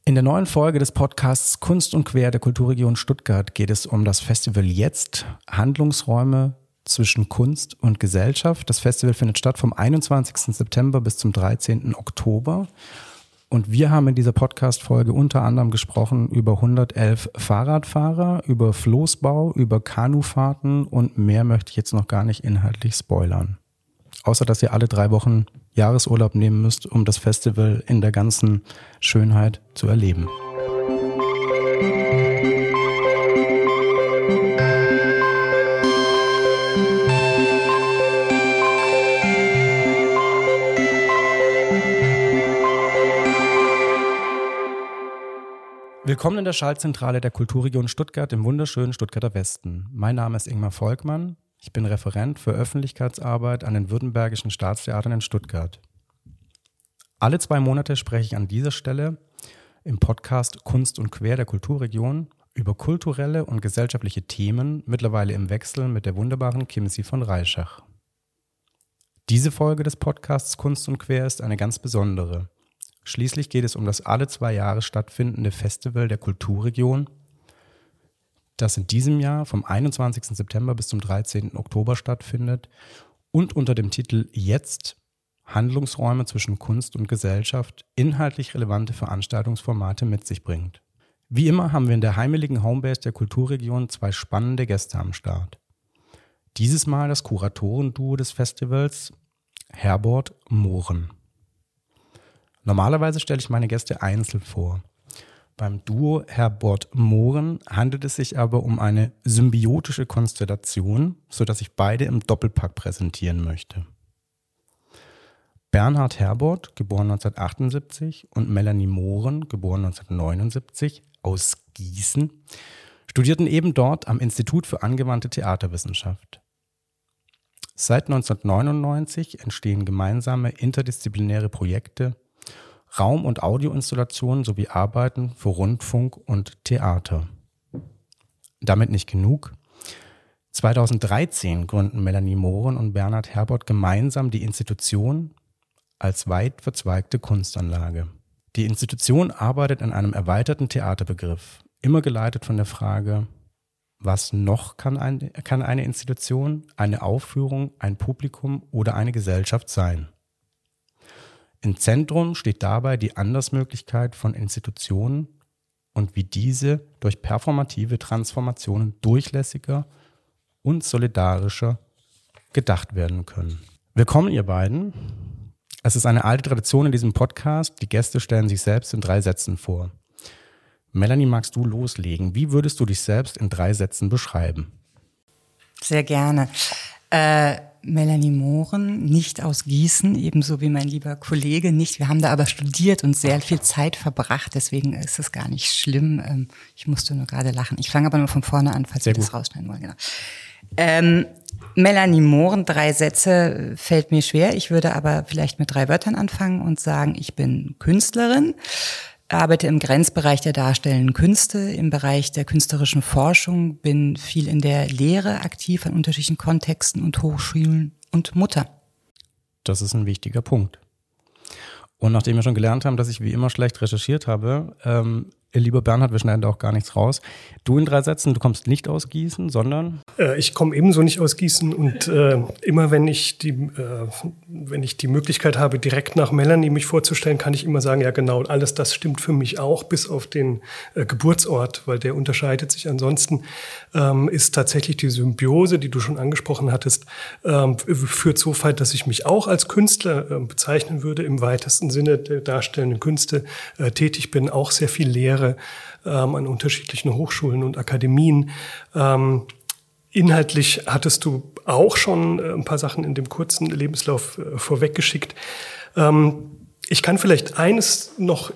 In der neuen Folge des Podcasts Kunst und Quer der Kulturregion Stuttgart geht es um das Festival Jetzt, Handlungsräume zwischen Kunst und Gesellschaft. Das Festival findet statt vom 21. September bis zum 13. Oktober. Und wir haben in dieser Podcast-Folge unter anderem gesprochen über 111 Fahrradfahrer, über Floßbau, über Kanufahrten und mehr möchte ich jetzt noch gar nicht inhaltlich spoilern. Außer, dass ihr alle 3 Wochen Jahresurlaub nehmen müsst, um das Festival in der ganzen Schönheit zu erleben. Willkommen in der Schaltzentrale der Kulturregion Stuttgart im wunderschönen Stuttgarter Westen. Mein Name ist Ingmar Volkmann. Ich bin Referent für Öffentlichkeitsarbeit an den Württembergischen Staatstheatern in Stuttgart. Alle 2 Monate spreche ich an dieser Stelle im Podcast Kunst und Quer der Kulturregion über kulturelle und gesellschaftliche Themen, mittlerweile im Wechsel mit der wunderbaren Kimsi von Reischach. Diese Folge des Podcasts Kunst und Quer ist eine ganz besondere. Schließlich geht es um das alle 2 Jahre stattfindende Festival der Kulturregion, das in diesem Jahr vom 21. September bis zum 13. Oktober stattfindet und unter dem Titel Jetzt Handlungsräume zwischen Kunst und Gesellschaft inhaltlich relevante Veranstaltungsformate mit sich bringt. Wie immer haben wir in der heimeligen Homebase der Kulturregion 2 spannende Gäste am Start. Dieses Mal das Kuratorenduo des Festivals, Herbert Mohren. Normalerweise stelle ich meine Gäste einzeln vor. Beim Duo Herbert Mohren handelt es sich aber um eine symbiotische Konstellation, sodass ich beide im Doppelpack präsentieren möchte. Bernhard Herbert, geboren 1978, und Melanie Mohren, geboren 1979, aus Gießen, studierten eben dort am Institut für angewandte Theaterwissenschaft. Seit 1999 entstehen gemeinsame interdisziplinäre Projekte, Raum- und Audioinstallationen sowie Arbeiten für Rundfunk und Theater. Damit nicht genug. 2013 gründen Melanie Mohren und Bernhard Herbert gemeinsam die Institution als weit verzweigte Kunstanlage. Die Institution arbeitet an einem erweiterten Theaterbegriff, immer geleitet von der Frage, was noch kann eine Institution, eine Aufführung, ein Publikum oder eine Gesellschaft sein? Im Zentrum steht dabei die Andersmöglichkeit von Institutionen und wie diese durch performative Transformationen durchlässiger und solidarischer gedacht werden können. Willkommen, ihr beiden. Es ist eine alte Tradition in diesem Podcast. Die Gäste stellen sich selbst in 3 Sätzen vor. Melanie, magst du loslegen? Wie würdest du dich selbst in 3 Sätzen beschreiben? Sehr gerne. Melanie Mohren, nicht aus Gießen, ebenso wie mein lieber Kollege nicht. Wir haben da aber studiert und sehr viel Zeit verbracht, deswegen ist es gar nicht schlimm. Ich musste nur gerade lachen. Ich fange aber nur von vorne an, falls wir das rausschneiden wollen. Genau. Melanie Mohren, 3 Sätze fällt mir schwer. Ich würde aber vielleicht mit 3 Wörtern anfangen und sagen, ich bin Künstlerin, arbeite im Grenzbereich der darstellenden Künste, im Bereich der künstlerischen Forschung, bin viel in der Lehre aktiv an unterschiedlichen Kontexten und Hochschulen und Mutter. Das ist ein wichtiger Punkt. Und nachdem wir schon gelernt haben, dass ich wie immer schlecht recherchiert habe, lieber Bernhard, wir schneiden da auch gar nichts raus. Du in 3 Sätzen, du kommst nicht aus Gießen, sondern? Ich komme ebenso nicht aus Gießen und immer wenn ich die Möglichkeit habe, direkt nach Melanie mich vorzustellen, kann ich immer sagen, ja genau, alles das stimmt für mich auch, bis auf den Geburtsort, weil der unterscheidet sich. Ansonsten ist tatsächlich die Symbiose, die du schon angesprochen hattest, führt so weit, dass ich mich auch als Künstler bezeichnen würde, im weitesten Sinne der darstellenden Künste tätig bin, auch sehr viel Lehre an unterschiedlichen Hochschulen und Akademien. Inhaltlich hattest du auch schon ein paar Sachen in dem kurzen Lebenslauf vorweggeschickt. Ich kann vielleicht eines noch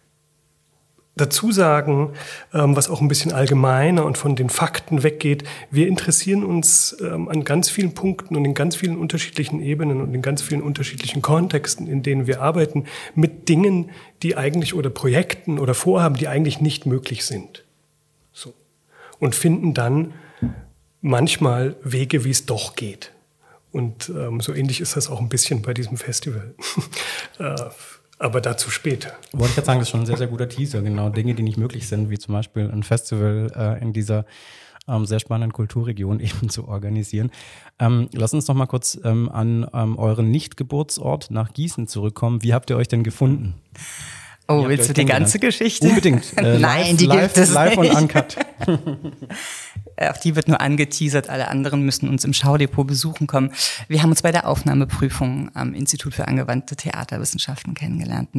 dazu sagen, was auch ein bisschen allgemeiner und von den Fakten weggeht. Wir interessieren uns an ganz vielen Punkten und in ganz vielen unterschiedlichen Ebenen und in ganz vielen unterschiedlichen Kontexten, in denen wir arbeiten, mit Dingen, die eigentlich oder Projekten oder Vorhaben, die eigentlich nicht möglich sind. So. Und finden dann manchmal Wege, wie es doch geht. Und so ähnlich ist das auch ein bisschen bei diesem Festival. Aber dazu später. Wollte ich jetzt sagen, das ist schon ein sehr, sehr guter Teaser. Genau, Dinge, die nicht möglich sind, wie zum Beispiel ein Festival in dieser sehr spannenden Kulturregion eben zu organisieren. Lass uns noch mal kurz an euren Nicht-Geburtsort nach Gießen zurückkommen. Wie habt ihr euch denn gefunden? Oh, willst du die ganze Geschichte? Unbedingt. Nein, die gibt es live nicht. und uncut. Auf die wird nur angeteasert. Alle anderen müssen uns im Schaudepot besuchen kommen. Wir haben uns bei der Aufnahmeprüfung am Institut für angewandte Theaterwissenschaften kennengelernt.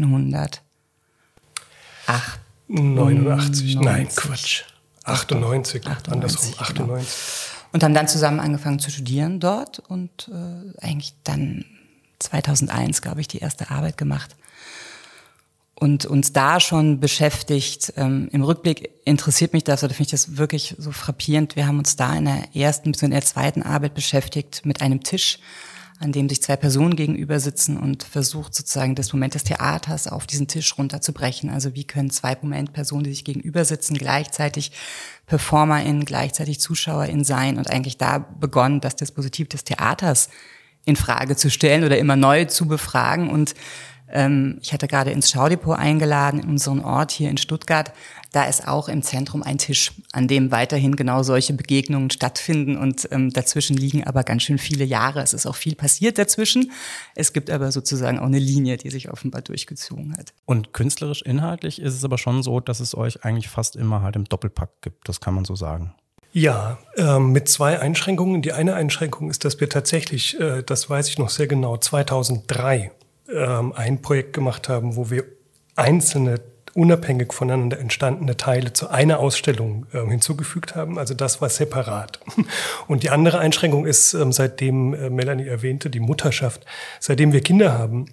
1989. Nein, Quatsch. 98. Andersrum. 98. Genau. Und haben dann zusammen angefangen zu studieren dort und eigentlich dann 2001, glaube ich, die erste Arbeit gemacht. Und uns da schon beschäftigt. Im Rückblick interessiert mich das, oder finde ich das wirklich so frappierend. Wir haben uns da in der ersten bis in der zweiten Arbeit beschäftigt mit einem Tisch, an dem sich zwei Personen gegenüber sitzen und versucht sozusagen das Moment des Theaters auf diesen Tisch runterzubrechen. Also wie können zwei Momentpersonen, die sich gegenüber sitzen, gleichzeitig PerformerInnen, gleichzeitig ZuschauerInnen sein, und eigentlich da begonnen, das Dispositiv des Theaters in Frage zu stellen oder immer neu zu befragen. Und ich hatte gerade ins Schaudepot eingeladen, in unseren Ort hier in Stuttgart. Da ist auch im Zentrum ein Tisch, an dem weiterhin genau solche Begegnungen stattfinden. Und dazwischen liegen aber ganz schön viele Jahre. Es ist auch viel passiert dazwischen. Es gibt aber sozusagen auch eine Linie, die sich offenbar durchgezogen hat. Und künstlerisch, inhaltlich ist es aber schon so, dass es euch eigentlich fast immer halt im Doppelpack gibt. Das kann man so sagen. Ja, mit zwei Einschränkungen. Die eine Einschränkung ist, dass wir tatsächlich, das weiß ich noch sehr genau, 2003 ein Projekt gemacht haben, wo wir einzelne, unabhängig voneinander entstandene Teile zu einer Ausstellung hinzugefügt haben. Also das war separat. Und die andere Einschränkung ist, seitdem Melanie erwähnte, die Mutterschaft, seitdem wir Kinder haben,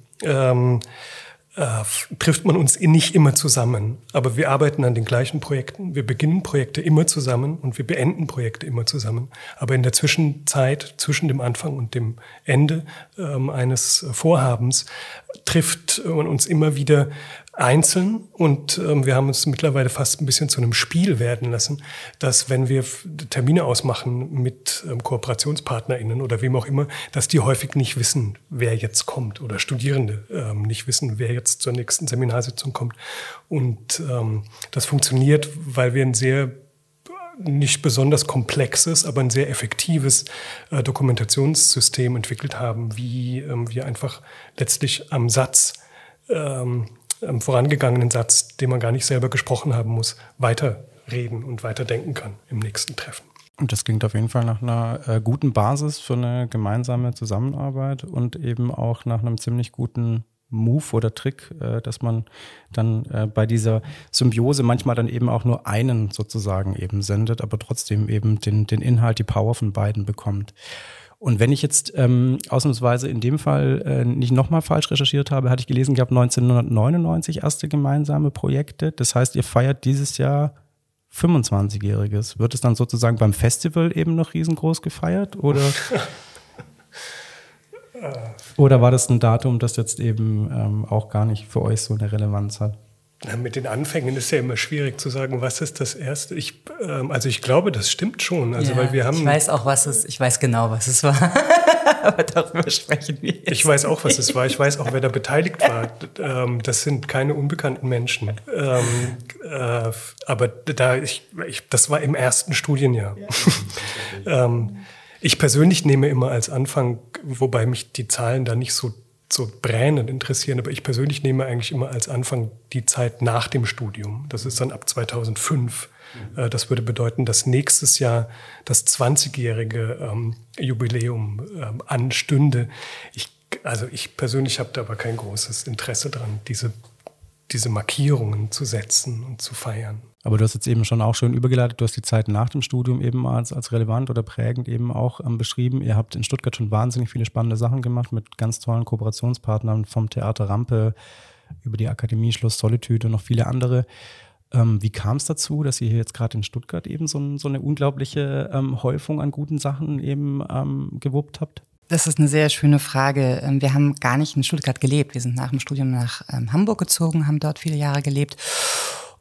trifft man uns nicht immer zusammen. Aber wir arbeiten an den gleichen Projekten. Wir beginnen Projekte immer zusammen und wir beenden Projekte immer zusammen. Aber in der Zwischenzeit, zwischen dem Anfang und dem Ende eines Vorhabens, trifft man uns immer wieder einzeln, und wir haben uns mittlerweile fast ein bisschen zu einem Spiel werden lassen, dass wenn wir Termine ausmachen mit KooperationspartnerInnen oder wem auch immer, dass die häufig nicht wissen, wer jetzt kommt, oder Studierende nicht wissen, wer jetzt zur nächsten Seminarsitzung kommt. Und das funktioniert, weil wir ein sehr nicht besonders komplexes, aber ein sehr effektives Dokumentationssystem entwickelt haben, wie wir einfach letztlich am Satz, am vorangegangenen Satz, den man gar nicht selber gesprochen haben muss, weiterreden und weiterdenken kann im nächsten Treffen. Und das klingt auf jeden Fall nach einer guten Basis für eine gemeinsame Zusammenarbeit und eben auch nach einem ziemlich guten Move oder Trick, dass man dann bei dieser Symbiose manchmal dann eben auch nur einen sozusagen eben sendet, aber trotzdem eben den Inhalt, die Power von beiden bekommt. Und wenn ich jetzt ausnahmsweise in dem Fall nicht nochmal falsch recherchiert habe, hatte ich gelesen, ihr habt 1999 erste gemeinsame Projekte. Das heißt, ihr feiert dieses Jahr 25-Jähriges. Wird es dann sozusagen beim Festival eben noch riesengroß gefeiert? Oder war das ein Datum, das jetzt eben auch gar nicht für euch so eine Relevanz hat? Na, mit den Anfängen ist ja immer schwierig zu sagen, was ist das Erste. Ich glaube, das stimmt schon. Also, ja, weil wir haben. Ich weiß genau, was es war. Aber darüber sprechen wir jetzt. Ich weiß auch, was es war. Ich weiß auch, wer da beteiligt war. Das sind keine unbekannten Menschen. Aber das war im ersten Studienjahr. Ich persönlich nehme immer als Anfang, wobei mich die Zahlen da nicht so brennend interessieren, aber ich persönlich nehme eigentlich immer als Anfang die Zeit nach dem Studium. Das ist dann ab 2005. Das würde bedeuten, dass nächstes Jahr das 20-jährige Jubiläum anstünde. Ich persönlich habe da aber kein großes Interesse dran, diese Markierungen zu setzen und zu feiern. Aber du hast jetzt eben schon auch schön übergeleitet, du hast die Zeit nach dem Studium eben als relevant oder prägend eben auch beschrieben. Ihr habt in Stuttgart schon wahnsinnig viele spannende Sachen gemacht mit ganz tollen Kooperationspartnern, vom Theater Rampe über die Akademie Schloss Solitude und noch viele andere. Wie kam es dazu, dass ihr hier jetzt gerade in Stuttgart eben so eine unglaubliche Häufung an guten Sachen eben gewuppt habt? Das ist eine sehr schöne Frage. Wir haben gar nicht in Stuttgart gelebt. Wir sind nach dem Studium nach Hamburg gezogen, haben dort viele Jahre gelebt.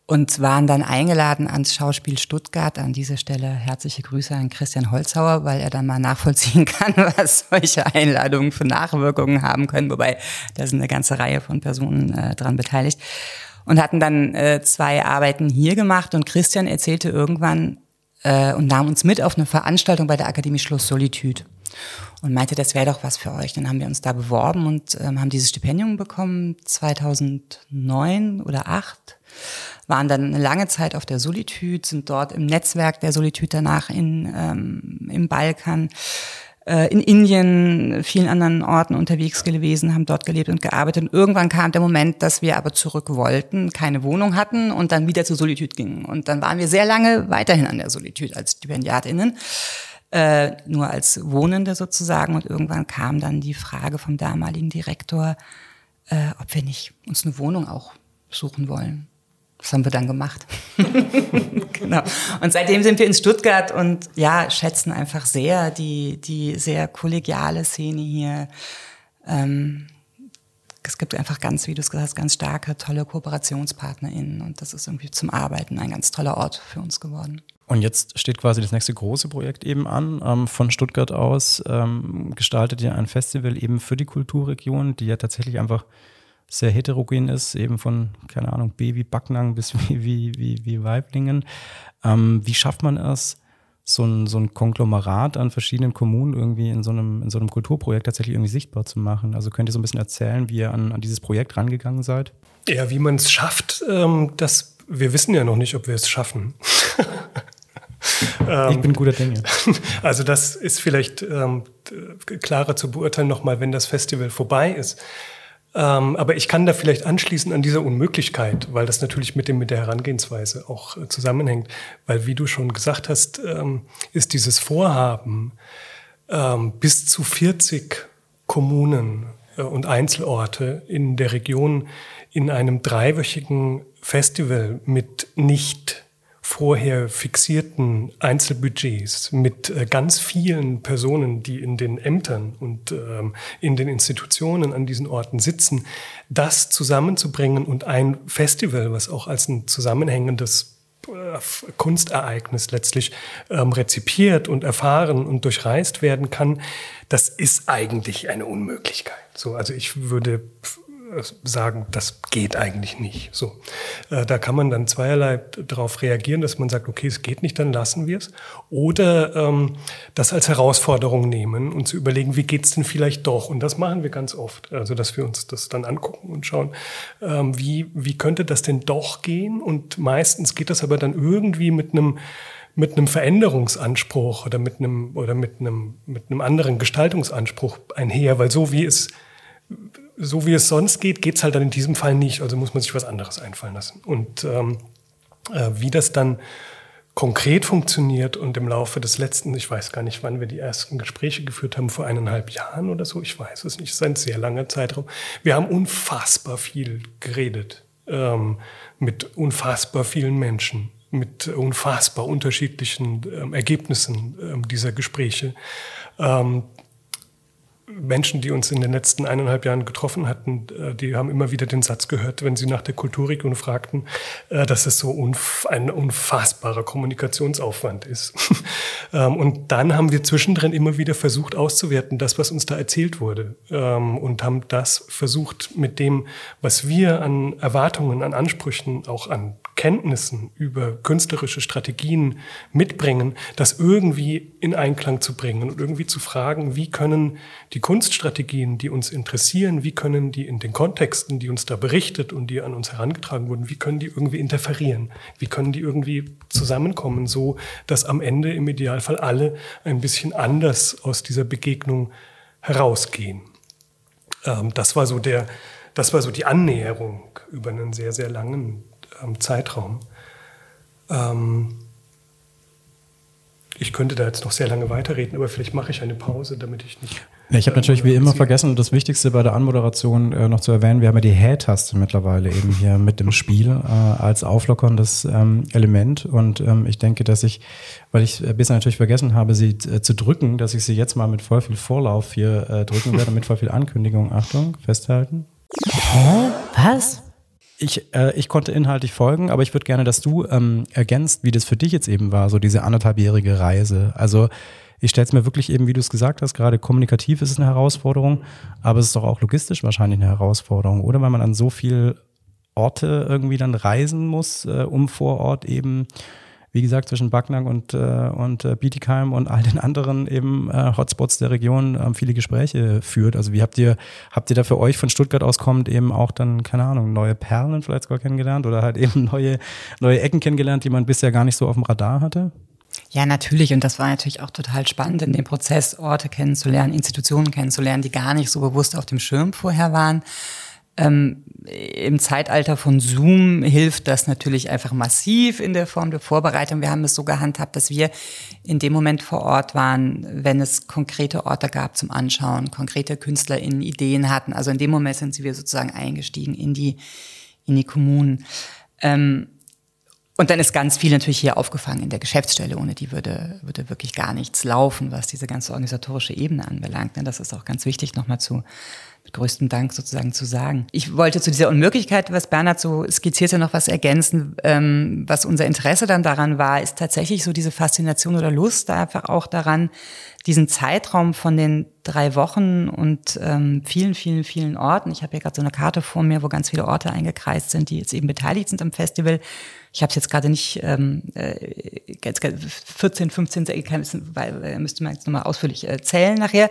und waren dann eingeladen ans Schauspiel Stuttgart. An dieser Stelle herzliche Grüße an Christian Holzhauer, weil er dann mal nachvollziehen kann, was solche Einladungen für Nachwirkungen haben können. Wobei, da sind eine ganze Reihe von Personen dran beteiligt. Und hatten dann 2 Arbeiten hier gemacht. Und Christian erzählte irgendwann und nahm uns mit auf eine Veranstaltung bei der Akademie Schloss Solitude. Und meinte, das wäre doch was für euch. Dann haben wir uns da beworben und haben dieses Stipendium bekommen, 2009 oder 2008. Waren dann eine lange Zeit auf der Solitude, sind dort im Netzwerk der Solitude danach im Balkan, in Indien, vielen anderen Orten unterwegs gewesen, haben dort gelebt und gearbeitet. Und irgendwann kam der Moment, dass wir aber zurück wollten, keine Wohnung hatten und dann wieder zur Solitude gingen. Und dann waren wir sehr lange weiterhin an der Solitude als StipendiatInnen. Nur als Wohnende sozusagen. Und irgendwann kam dann die Frage vom damaligen Direktor, ob wir nicht uns eine Wohnung auch suchen wollen. Das haben wir dann gemacht. Genau. Und seitdem sind wir in Stuttgart und ja, schätzen einfach sehr die sehr kollegiale Szene hier. Es gibt einfach ganz, wie du es gesagt hast, ganz starke, tolle KooperationspartnerInnen und das ist irgendwie zum Arbeiten ein ganz toller Ort für uns geworden. Und jetzt steht quasi das nächste große Projekt eben an. Von Stuttgart aus gestaltet ihr ein Festival eben für die Kulturregion, die ja tatsächlich einfach sehr heterogen ist, eben von, keine Ahnung, Baby Backnang bis wie Weiblingen. Wie schafft man es, so ein Konglomerat an verschiedenen Kommunen irgendwie in so einem Kulturprojekt tatsächlich irgendwie sichtbar zu machen? Also könnt ihr so ein bisschen erzählen, wie ihr an dieses Projekt rangegangen seid? Ja, wie man es schafft, wir wissen ja noch nicht, ob wir es schaffen. Ich bin guter Dinge. Also das ist vielleicht klarer zu beurteilen nochmal, wenn das Festival vorbei ist. Aber ich kann da vielleicht anschließen an dieser Unmöglichkeit, weil das natürlich mit der Herangehensweise auch zusammenhängt. Weil, wie du schon gesagt hast, ist dieses Vorhaben, bis zu 40 Kommunen und Einzelorte in der Region in einem 3-wöchigen Festival mit nicht vorher fixierten Einzelbudgets mit ganz vielen Personen, die in den Ämtern und in den Institutionen an diesen Orten sitzen, das zusammenzubringen und ein Festival, was auch als ein zusammenhängendes Kunstereignis letztlich rezipiert und erfahren und durchreist werden kann, das ist eigentlich eine Unmöglichkeit. So, also ich würde sagen, das geht eigentlich nicht. So, da kann man dann zweierlei darauf reagieren, dass man sagt, okay, es geht nicht, dann lassen wir es. Oder das als Herausforderung nehmen und zu überlegen, wie geht's denn vielleicht doch? Und das machen wir ganz oft. Also, dass wir uns das dann angucken und schauen, wie könnte das denn doch gehen? Und meistens geht das aber dann irgendwie mit einem Veränderungsanspruch oder mit einem anderen Gestaltungsanspruch einher, weil so wie es sonst geht, geht's halt dann in diesem Fall nicht. Also muss man sich was anderes einfallen lassen. Und wie das dann konkret funktioniert und im Laufe des letzten, ich weiß gar nicht, wann wir die ersten Gespräche geführt haben, vor 1,5 Jahren oder so, ich weiß es nicht, es ist ein sehr langer Zeitraum. Wir haben unfassbar viel geredet mit unfassbar vielen Menschen, mit unfassbar unterschiedlichen Ergebnissen dieser Gespräche. Menschen, die uns in den letzten 1,5 Jahren getroffen hatten, die haben immer wieder den Satz gehört, wenn sie nach der Kulturregion fragten, dass es so ein unfassbarer Kommunikationsaufwand ist. Und dann haben wir zwischendrin immer wieder versucht auszuwerten, das, was uns da erzählt wurde, und haben das versucht mit dem, was wir an Erwartungen, an Ansprüchen, auch an Kenntnissen über künstlerische Strategien mitbringen, das irgendwie in Einklang zu bringen und irgendwie zu fragen, wie können die Kunststrategien, die uns interessieren, wie können die in den Kontexten, die uns da berichtet und die an uns herangetragen wurden, wie können die irgendwie interferieren, wie können die irgendwie zusammenkommen, so dass am Ende im Idealfall alle ein bisschen anders aus dieser Begegnung herausgehen. Das war so die Annäherung über einen sehr, sehr langen Zeitraum. Ich könnte da jetzt noch sehr lange weiterreden, aber vielleicht mache ich eine Pause, damit ich nicht... Ja, ich habe natürlich wie immer vergessen, das Wichtigste bei der Anmoderation noch zu erwähnen, wir haben ja die Hä-Taste mittlerweile eben hier mit dem Spiel als auflockerndes Element und ich denke, dass weil ich bisher natürlich vergessen habe, sie zu drücken, dass ich sie jetzt mal mit voll viel Vorlauf hier drücken werde, mit voll viel Ankündigung. Achtung, festhalten. Hä? Was? Ich konnte inhaltlich folgen, aber ich würde gerne, dass du ergänzt, wie das für dich jetzt eben war, so diese 1,5-jährige Reise. Also ich stelle es mir wirklich eben, wie du es gesagt hast, gerade kommunikativ ist es eine Herausforderung, aber es ist doch auch logistisch wahrscheinlich eine Herausforderung, oder? Weil man an so viele Orte irgendwie dann reisen muss, um vor Ort eben, wie gesagt, zwischen Backnang und Bietigheim und all den anderen eben Hotspots der Region viele Gespräche führt. Also wie habt ihr da für euch von Stuttgart aus kommend eben auch dann, keine Ahnung, neue Perlen vielleicht sogar kennengelernt oder halt eben neue Ecken kennengelernt, die man bisher gar nicht so auf dem Radar hatte? Ja, natürlich. Und das war natürlich auch total spannend, in dem Prozess Orte kennenzulernen, Institutionen kennenzulernen, die gar nicht so bewusst auf dem Schirm vorher waren. Im Zeitalter von Zoom hilft das natürlich einfach massiv in der Form der Vorbereitung. Wir haben es so gehandhabt, dass wir in dem Moment vor Ort waren, wenn es konkrete Orte gab zum Anschauen, konkrete KünstlerInnen Ideen hatten. Also in dem Moment sind wir sozusagen eingestiegen in die Kommunen. Und dann ist ganz viel natürlich hier aufgefangen in der Geschäftsstelle. Ohne die würde wirklich gar nichts laufen, was diese ganze organisatorische Ebene anbelangt. Das ist auch ganz wichtig, nochmal mit größtem Dank sozusagen zu sagen. Ich wollte zu dieser Unmöglichkeit, was Bernhard so skizzierte, noch was ergänzen. Was unser Interesse dann daran war, ist tatsächlich so diese Faszination oder Lust einfach auch daran, diesen Zeitraum von den 3 Wochen und vielen, vielen, vielen Orten. Ich habe hier gerade so eine Karte vor mir, wo ganz viele Orte eingekreist sind, die jetzt eben beteiligt sind am Festival. Ich habe es jetzt gerade nicht 14, 15, weil müsste man jetzt nochmal ausführlich zählen nachher.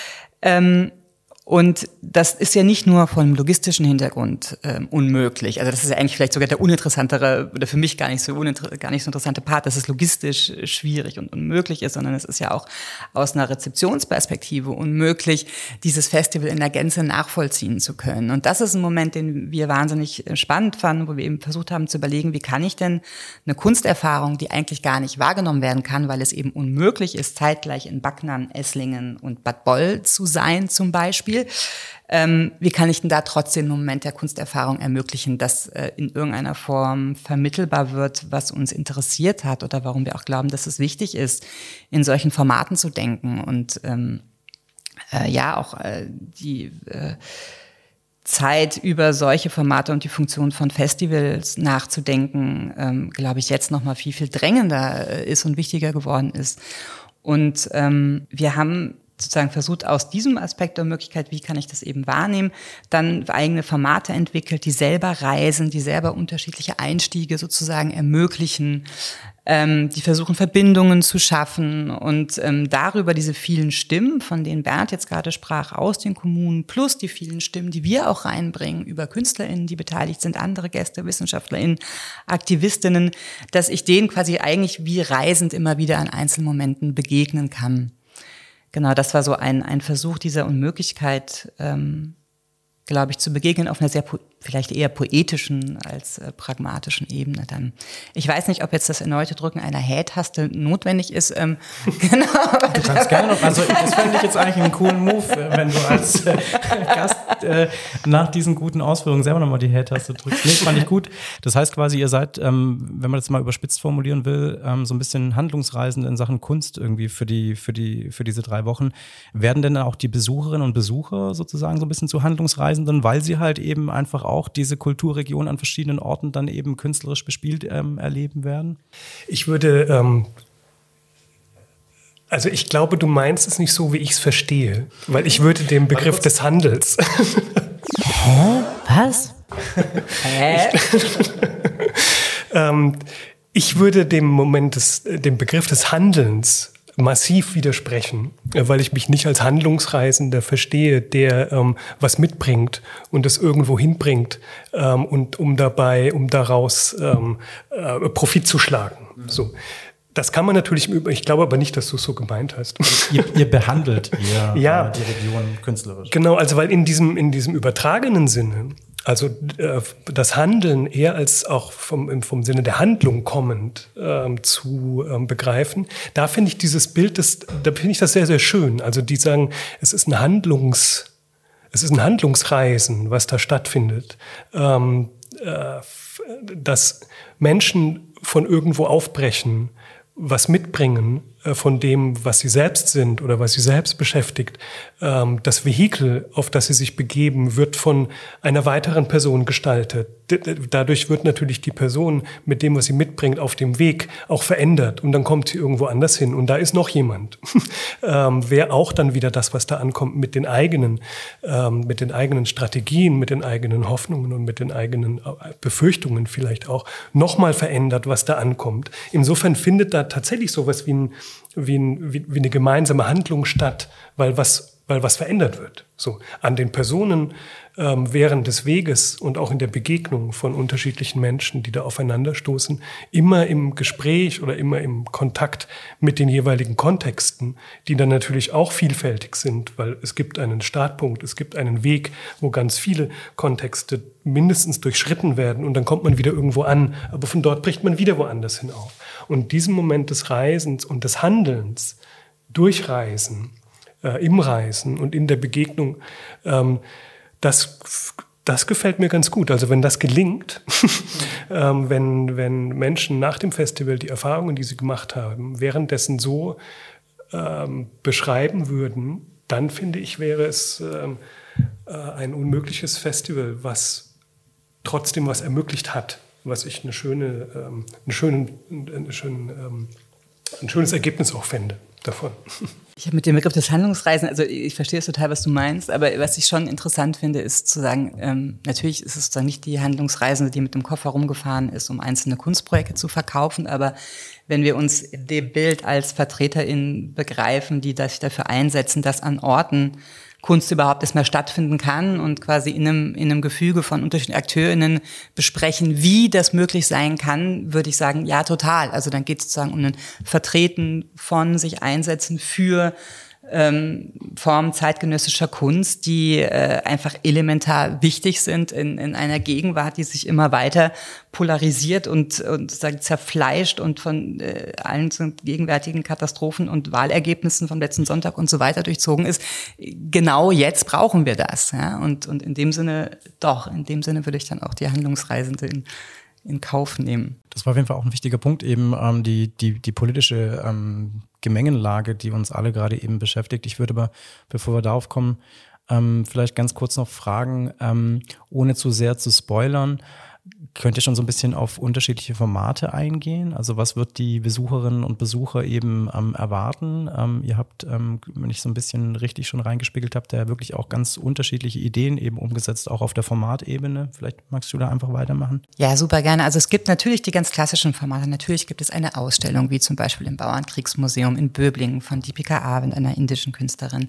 Und das ist ja nicht nur vom logistischen Hintergrund unmöglich. Also das ist ja eigentlich vielleicht sogar der uninteressantere oder für mich gar nicht so interessante Part, dass es logistisch schwierig und unmöglich ist, sondern es ist ja auch aus einer Rezeptionsperspektive unmöglich, dieses Festival in der Gänze nachvollziehen zu können. Und das ist ein Moment, den wir wahnsinnig spannend fanden, wo wir eben versucht haben zu überlegen, wie kann ich denn eine Kunsterfahrung, die eigentlich gar nicht wahrgenommen werden kann, weil es eben unmöglich ist, zeitgleich in Backnang, Esslingen und Bad Boll zu sein zum Beispiel. Wie kann ich denn da trotzdem einen Moment der Kunsterfahrung ermöglichen, dass in irgendeiner Form vermittelbar wird, was uns interessiert hat oder warum wir auch glauben, dass es wichtig ist, in solchen Formaten zu denken und die Zeit über solche Formate und die Funktion von Festivals nachzudenken, glaube ich, jetzt noch mal viel, viel drängender ist und wichtiger geworden ist. Und wir haben sozusagen versucht, aus diesem Aspekt der Möglichkeit, wie kann ich das eben wahrnehmen, dann eigene Formate entwickelt, die selber reisen, die selber unterschiedliche Einstiege sozusagen ermöglichen, die versuchen, Verbindungen zu schaffen und darüber diese vielen Stimmen, von denen Bernd jetzt gerade sprach, aus den Kommunen, plus die vielen Stimmen, die wir auch reinbringen über KünstlerInnen, die beteiligt sind, andere Gäste, WissenschaftlerInnen, AktivistInnen, dass ich denen quasi eigentlich wie reisend immer wieder an Einzelmomenten begegnen kann. Genau, das war so ein Versuch dieser Unmöglichkeit, glaube ich, zu begegnen auf einer sehr vielleicht eher poetischen als pragmatischen Ebene dann. Ich weiß nicht, ob jetzt das erneute Drücken einer Hä-Taste notwendig ist. Genau. Du kannst gerne noch, also das fände ich jetzt eigentlich einen coolen Move, wenn du als Gast nach diesen guten Ausführungen selber nochmal die Hä-Taste drückst. Nee, fand ich gut. Das heißt quasi, ihr seid, wenn man das mal überspitzt formulieren will, so ein bisschen Handlungsreisende in Sachen Kunst irgendwie für diese 3 Wochen. Werden denn auch die Besucherinnen und Besucher sozusagen so ein bisschen zu Handlungsreisenden, weil sie halt eben einfach auch diese Kulturregion an verschiedenen Orten dann eben künstlerisch bespielt erleben werden? Ich würde, also ich glaube, du meinst es nicht so, wie ich es verstehe, weil ich würde den Begriff des Handels. Hä? Was? Hä? Ich würde dem Begriff des Handelns massiv widersprechen, weil ich mich nicht als Handlungsreisender verstehe, der was mitbringt und es irgendwo hinbringt und um daraus Profit zu schlagen. So. Das kann man natürlich ich glaube aber nicht, dass du es so gemeint hast. Ihr behandelt die Region künstlerisch. Genau, also weil in diesem übertragenen Sinne, also das Handeln eher als auch vom Sinne der Handlung kommend zu begreifen, da finde ich dieses Bild, da finde ich das sehr, sehr schön. Also die sagen, es ist ein Handlungsreisen, was da stattfindet, dass Menschen von irgendwo aufbrechen, was mitbringen von dem, was sie selbst sind oder was sie selbst beschäftigt. Das Vehikel, auf das sie sich begeben, wird von einer weiteren Person gestaltet. Dadurch wird natürlich die Person mit dem, was sie mitbringt, auf dem Weg auch verändert. Und dann kommt sie irgendwo anders hin. Und da ist noch jemand. Wer auch dann wieder das, was da ankommt, mit den eigenen Strategien, mit den eigenen Hoffnungen und mit den eigenen Befürchtungen vielleicht auch nochmal verändert, was da ankommt. Insofern findet da tatsächlich sowas wie eine gemeinsame Handlung statt, weil was verändert wird. So an den Personen während des Weges und auch in der Begegnung von unterschiedlichen Menschen, die da aufeinanderstoßen, immer im Gespräch oder immer im Kontakt mit den jeweiligen Kontexten, die dann natürlich auch vielfältig sind, weil es gibt einen Startpunkt, es gibt einen Weg, wo ganz viele Kontexte mindestens durchschritten werden und dann kommt man wieder irgendwo an, aber von dort bricht man wieder woanders hin auf. Und diesen Moment des Reisens und des Handelns, Durchreisen, im Reisen und in der Begegnung, das gefällt mir ganz gut. Also wenn das gelingt, wenn Menschen nach dem Festival die Erfahrungen, die sie gemacht haben, währenddessen so beschreiben würden, dann finde ich, wäre es ein unmögliches Festival, was trotzdem was ermöglicht hat, was ich ein schönes Ergebnis auch fände davon. Ich habe mit dem Begriff des Handlungsreisen, also ich verstehe es total, was du meinst, aber was ich schon interessant finde, ist zu sagen, natürlich ist es dann nicht die Handlungsreisende, die mit dem Koffer rumgefahren ist, um einzelne Kunstprojekte zu verkaufen, aber wenn wir uns dem Bild als VertreterInnen begreifen, die sich dafür einsetzen, dass an Orten Kunst überhaupt erstmal stattfinden kann und quasi in einem Gefüge von unterschiedlichen AkteurInnen besprechen, wie das möglich sein kann, würde ich sagen, ja, total. Also dann geht es sozusagen um ein Vertreten von sich einsetzen für Formen zeitgenössischer Kunst, die einfach elementar wichtig sind in einer Gegenwart, die sich immer weiter polarisiert und sozusagen zerfleischt und von allen gegenwärtigen Katastrophen und Wahlergebnissen vom letzten Sonntag und so weiter durchzogen ist. Genau jetzt brauchen wir das. Ja? Und in dem Sinne würde ich dann auch die Handlungsreisende in Kauf nehmen. Das war auf jeden Fall auch ein wichtiger Punkt, eben die politische Gemengenlage, die uns alle gerade eben beschäftigt. Ich würde aber, bevor wir darauf kommen, vielleicht ganz kurz noch fragen, ohne zu sehr zu spoilern, könnt ihr schon so ein bisschen auf unterschiedliche Formate eingehen? Also was wird die Besucherinnen und Besucher eben erwarten? Ihr habt, wenn ich so ein bisschen richtig schon reingespiegelt habe, da wirklich auch ganz unterschiedliche Ideen eben umgesetzt, auch auf der Formatebene. Vielleicht magst du da einfach weitermachen? Ja, super gerne. Also es gibt natürlich die ganz klassischen Formate. Natürlich gibt es eine Ausstellung, wie zum Beispiel im Bauernkriegsmuseum in Böblingen von Deepika Arvind, einer indischen Künstlerin.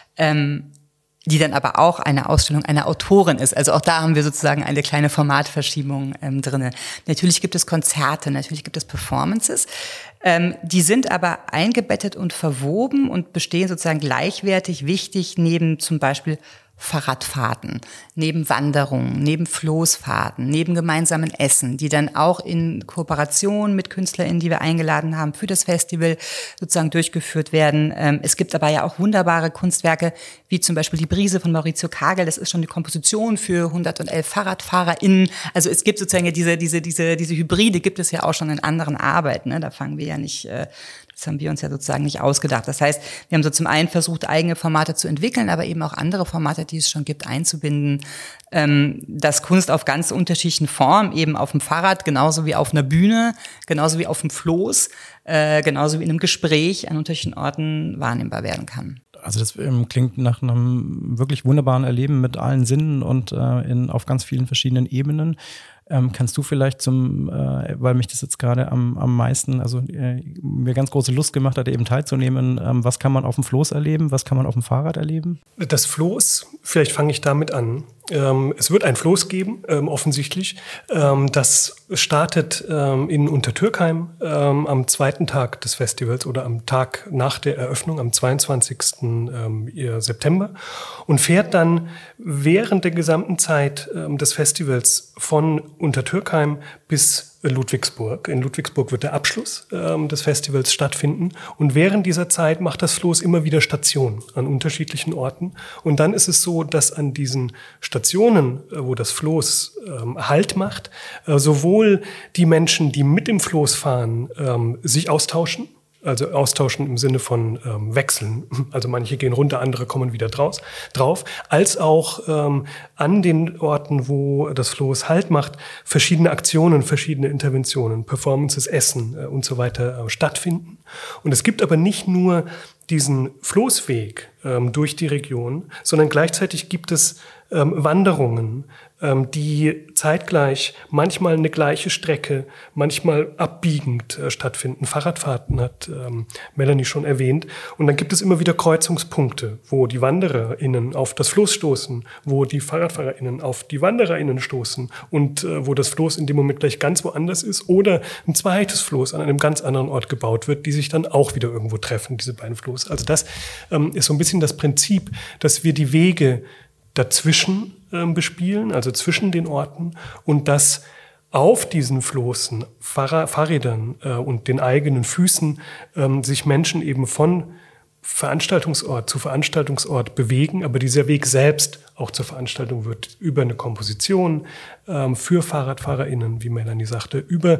Die dann aber auch eine Ausstellung einer Autorin ist. Also auch da haben wir sozusagen eine kleine Formatverschiebung drinne. Natürlich gibt es Konzerte, natürlich gibt es Performances. Die sind aber eingebettet und verwoben und bestehen sozusagen gleichwertig wichtig neben zum Beispiel Fahrradfahrten, neben Wanderungen, neben Floßfahrten, neben gemeinsamen Essen, die dann auch in Kooperation mit KünstlerInnen, die wir eingeladen haben für das Festival, sozusagen durchgeführt werden. Es gibt aber ja auch wunderbare Kunstwerke, wie zum Beispiel die Brise von Maurizio Kagel. Das ist schon die Komposition für 111 FahrradfahrerInnen. Also es gibt sozusagen ja diese Hybride gibt es ja auch schon in anderen Arbeiten. Ne? Da fangen wir ja nicht, das haben wir uns ja sozusagen nicht ausgedacht. Das heißt, wir haben so zum einen versucht, eigene Formate zu entwickeln, aber eben auch andere Formate, die es schon gibt, einzubinden. Dass Kunst auf ganz unterschiedlichen Formen, eben auf dem Fahrrad, genauso wie auf einer Bühne, genauso wie auf dem Floß, genauso wie in einem Gespräch an unterschiedlichen Orten wahrnehmbar werden kann. Also das klingt nach einem wirklich wunderbaren Erleben mit allen Sinnen und auf ganz vielen verschiedenen Ebenen. Kannst du vielleicht weil mich das jetzt gerade am meisten, also mir ganz große Lust gemacht hat, eben teilzunehmen, was kann man auf dem Floß erleben, was kann man auf dem Fahrrad erleben? Das Floß, vielleicht fange ich damit an. Es wird ein Floß geben, offensichtlich. Das startet in Untertürkheim am zweiten Tag des Festivals oder am Tag nach der Eröffnung, am 22. September und fährt dann während der gesamten Zeit des Festivals von Untertürkheim bis Ludwigsburg. In Ludwigsburg wird der Abschluss des Festivals stattfinden und während dieser Zeit macht das Floß immer wieder Stationen an unterschiedlichen Orten und dann ist es so, dass an diesen Stationen, wo das Floß Halt macht, sowohl die Menschen, die mit dem Floß fahren, sich austauschen, Also austauschen im Sinne von wechseln. Also manche gehen runter, andere kommen wieder drauf. Als auch an den Orten, wo das Floß Halt macht, verschiedene Aktionen, verschiedene Interventionen, Performances, Essen und so weiter stattfinden. Und es gibt aber nicht nur diesen Floßweg durch die Region, sondern gleichzeitig gibt es Wanderungen, die zeitgleich manchmal eine gleiche Strecke, manchmal abbiegend stattfinden. Fahrradfahrten hat Melanie schon erwähnt. Und dann gibt es immer wieder Kreuzungspunkte, wo die WandererInnen auf das Floß stoßen, wo die FahrradfahrerInnen auf die WandererInnen stoßen und wo das Floß in dem Moment gleich ganz woanders ist oder ein zweites Floß an einem ganz anderen Ort gebaut wird, die sich dann auch wieder irgendwo treffen, diese beiden Floß. Also das ist so ein bisschen das Prinzip, dass wir die Wege dazwischen bespielen, also zwischen den Orten, und dass auf diesen Floßen, Fahrrädern und den eigenen Füßen sich Menschen eben von Veranstaltungsort zu Veranstaltungsort bewegen, aber dieser Weg selbst auch zur Veranstaltung wird über eine Komposition für FahrradfahrerInnen, wie Melanie sagte, über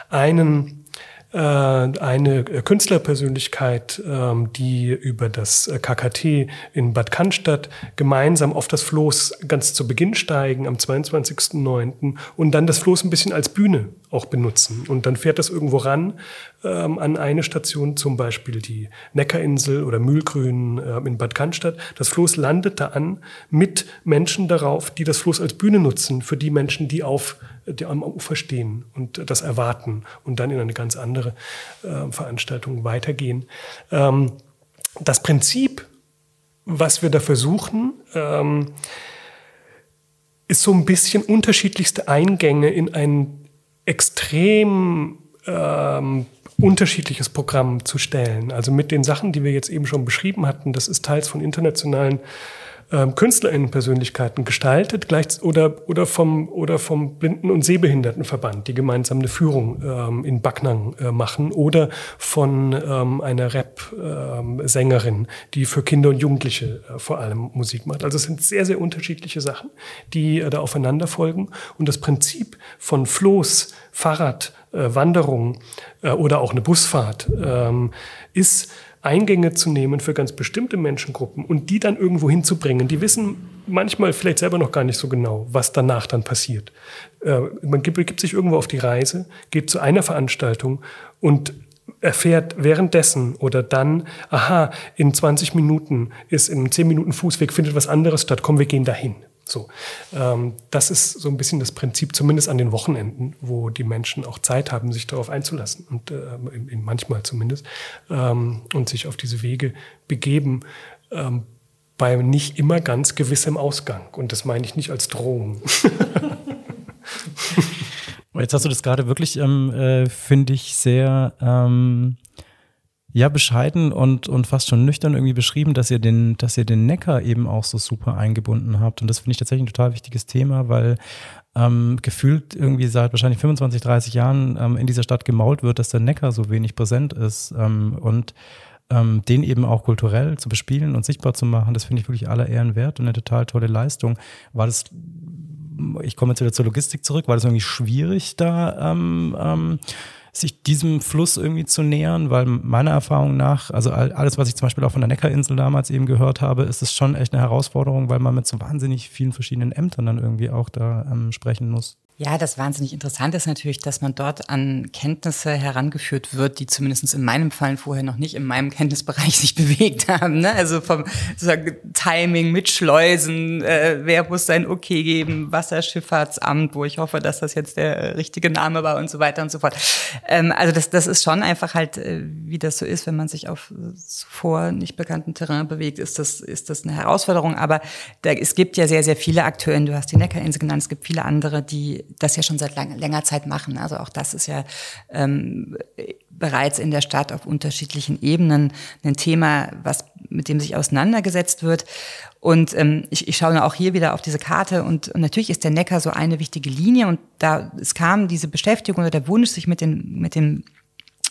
eine Künstlerpersönlichkeit, die über das KKT in Bad Cannstatt gemeinsam auf das Floß ganz zu Beginn steigen am 22.09. und dann das Floß ein bisschen als Bühne auch benutzen. Und dann fährt das irgendwo ran an eine Station, zum Beispiel die Neckarinsel oder Mühlgrün in Bad Cannstatt. Das Floß landet da an mit Menschen darauf, die das Floß als Bühne nutzen für die Menschen, die am Ufer stehen und das erwarten und dann in eine ganz andere Veranstaltung weitergehen. Das Prinzip, was wir da versuchen, ist so ein bisschen unterschiedlichste Eingänge in ein extrem unterschiedliches Programm zu stellen. Also mit den Sachen, die wir jetzt eben schon beschrieben hatten, das ist teils von internationalen KünstlerInnen-Persönlichkeiten gestaltet, oder vom Blinden- und Sehbehindertenverband, die gemeinsam eine Führung in Backnang machen, oder von einer Rap-Sängerin, die für Kinder und Jugendliche vor allem Musik macht. Also es sind sehr, sehr unterschiedliche Sachen, die da aufeinander folgen. Und das Prinzip von Floß, Fahrrad, Wanderung oder auch eine Busfahrt ist, Eingänge zu nehmen für ganz bestimmte Menschengruppen und die dann irgendwo hinzubringen. Die wissen manchmal vielleicht selber noch gar nicht so genau, was danach dann passiert. Man begibt sich irgendwo auf die Reise, geht zu einer Veranstaltung und erfährt währenddessen oder dann, aha, in 20 Minuten ist in 10 Minuten Fußweg findet was anderes statt, komm, wir gehen dahin. So, das ist so ein bisschen das Prinzip, zumindest an den Wochenenden, wo die Menschen auch Zeit haben, sich darauf einzulassen und manchmal zumindest und sich auf diese Wege begeben, bei nicht immer ganz gewissem Ausgang. Und das meine ich nicht als Drohung. Jetzt hast du das gerade wirklich, finde ich, sehr bescheiden und fast schon nüchtern irgendwie beschrieben, dass ihr den Neckar eben auch so super eingebunden habt. Und das finde ich tatsächlich ein total wichtiges Thema, weil gefühlt irgendwie seit wahrscheinlich 25, 30 Jahren in dieser Stadt gemault wird, dass der Neckar so wenig präsent ist. Und den eben auch kulturell zu bespielen und sichtbar zu machen, das finde ich wirklich aller Ehren wert und eine total tolle Leistung. Ich komme jetzt wieder zur Logistik zurück, war das irgendwie schwierig, da sich diesem Fluss irgendwie zu nähern, weil meiner Erfahrung nach, also alles, was ich zum Beispiel auch von der Neckarinsel damals eben gehört habe, ist es schon echt eine Herausforderung, weil man mit so wahnsinnig vielen verschiedenen Ämtern dann irgendwie auch da sprechen muss. Ja, das wahnsinnig Interessante ist natürlich, dass man dort an Kenntnisse herangeführt wird, die zumindest in meinem Fall vorher noch nicht in meinem Kenntnisbereich sich bewegt haben. Ne? Also vom sozusagen Timing mit Schleusen, wer muss sein Okay geben, Wasserschifffahrtsamt, wo ich hoffe, dass das jetzt der richtige Name war und so weiter und so fort. Also das ist schon einfach halt, wie das so ist, wenn man sich auf zuvor nicht bekannten Terrain bewegt, ist das eine Herausforderung. Aber es gibt ja sehr, sehr viele Akteure. Du hast die Neckarinsel genannt, es gibt viele andere, die das ja schon seit länger Zeit machen. Also auch das ist ja bereits in der Stadt auf unterschiedlichen Ebenen ein Thema, mit dem sich auseinandergesetzt wird. Und ich schaue auch hier wieder auf diese Karte und natürlich ist der Neckar so eine wichtige Linie und es kam diese Beschäftigung oder der Wunsch, sich mit dem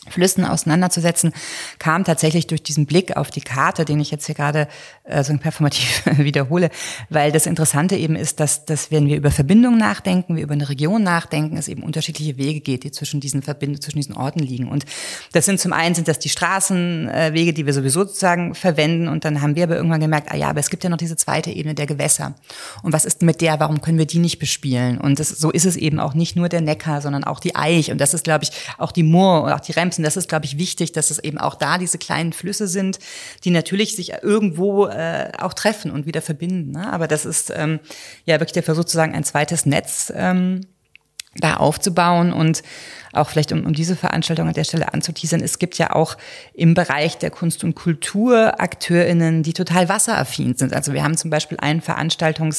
Flüssen auseinanderzusetzen, kam tatsächlich durch diesen Blick auf die Karte, den ich jetzt hier gerade so performativ wiederhole, weil das Interessante eben ist, dass wenn wir über Verbindungen nachdenken, wir über eine Region nachdenken, es eben unterschiedliche Wege geht, die zwischen diesen Orten liegen. Und das sind zum einen sind das die Straßenwege, die wir sowieso sozusagen verwenden, und dann haben wir aber irgendwann gemerkt, aber es gibt ja noch diese zweite Ebene der Gewässer. Und was ist mit der? Warum können wir die nicht bespielen? Und so ist es eben auch nicht nur der Neckar, sondern auch die Eich. Und das ist, glaube ich, auch die Mur und auch die Rems. Und das ist, glaube ich, wichtig, dass es eben auch da diese kleinen Flüsse sind, die natürlich sich irgendwo auch treffen und wieder verbinden. Ne? Aber das ist wirklich der Versuch, sozusagen ein zweites Netz da aufzubauen. Und auch vielleicht, um diese Veranstaltung an der Stelle anzuteasern, es gibt ja auch im Bereich der Kunst- und Kultur AkteurInnen, die total wasseraffin sind. Also wir haben zum Beispiel eine Veranstaltung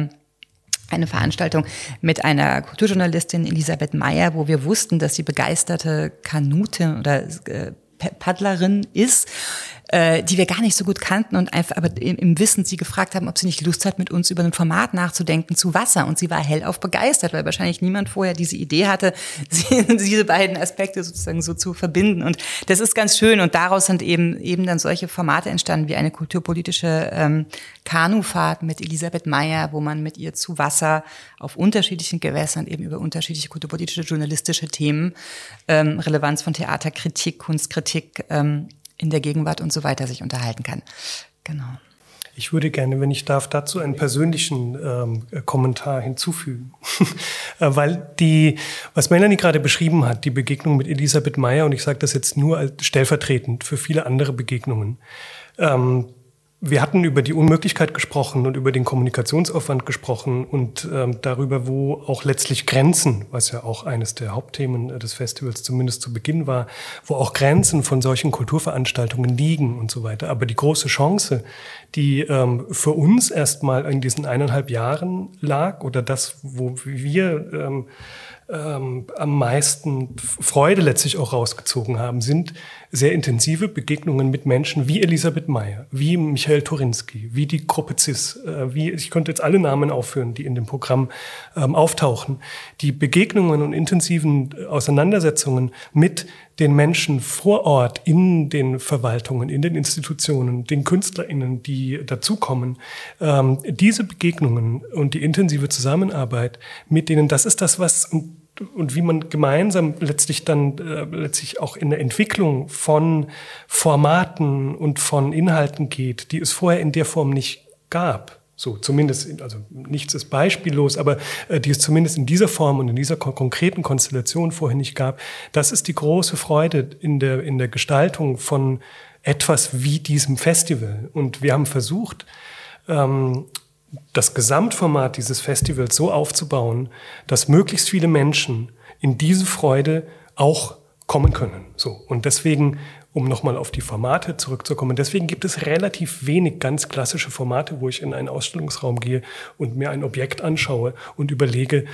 mit einer Kulturjournalistin, Elisabeth Meyer, wo wir wussten, dass sie begeisterte Kanutin oder Paddlerin ist, die wir gar nicht so gut kannten und einfach aber im Wissen sie gefragt haben, ob sie nicht Lust hat, mit uns über ein Format nachzudenken zu Wasser. Und sie war hellauf begeistert, weil wahrscheinlich niemand vorher diese Idee hatte, diese beiden Aspekte sozusagen so zu verbinden. Und das ist ganz schön. Und daraus sind eben dann solche Formate entstanden, wie eine kulturpolitische Kanufahrt mit Elisabeth Meyer, wo man mit ihr zu Wasser auf unterschiedlichen Gewässern eben über unterschiedliche kulturpolitische, journalistische Themen, Relevanz von Theaterkritik, Kunstkritik, in der Gegenwart und so weiter sich unterhalten kann. Genau. Ich würde gerne, wenn ich darf, dazu einen persönlichen Kommentar hinzufügen. Weil was Melanie gerade beschrieben hat, die Begegnung mit Elisabeth Meyer, und ich sage das jetzt nur als stellvertretend für viele andere Begegnungen, wir hatten über die Unmöglichkeit gesprochen und über den Kommunikationsaufwand gesprochen und darüber, wo auch letztlich Grenzen, was ja auch eines der Hauptthemen des Festivals zumindest zu Beginn war, wo auch Grenzen von solchen Kulturveranstaltungen liegen und so weiter. Aber die große Chance, die für uns erstmal in diesen 1,5 Jahren lag, oder das, wo wir am meisten Freude letztlich auch rausgezogen haben, sind sehr intensive Begegnungen mit Menschen wie Elisabeth Meyer, wie Michael Torinski, wie die Gruppe CIS, ich könnte jetzt alle Namen aufführen, die in dem Programm auftauchen. Die Begegnungen und intensiven Auseinandersetzungen mit den Menschen vor Ort, in den Verwaltungen, in den Institutionen, den KünstlerInnen, die dazukommen, diese Begegnungen und die intensive Zusammenarbeit mit denen, das ist das, was und wie man gemeinsam letztlich auch in der Entwicklung von Formaten und von Inhalten geht, die es vorher in der Form nicht gab. So, zumindest, also nichts ist beispiellos, aber die es zumindest in dieser Form und in dieser konkreten Konstellation vorher nicht gab. Das ist die große Freude in der Gestaltung von etwas wie diesem Festival. Und wir haben versucht, das Gesamtformat dieses Festivals so aufzubauen, dass möglichst viele Menschen in diese Freude auch kommen können. So. Und deswegen, um nochmal auf die Formate zurückzukommen, deswegen gibt es relativ wenig ganz klassische Formate, wo ich in einen Ausstellungsraum gehe und mir ein Objekt anschaue und überlege,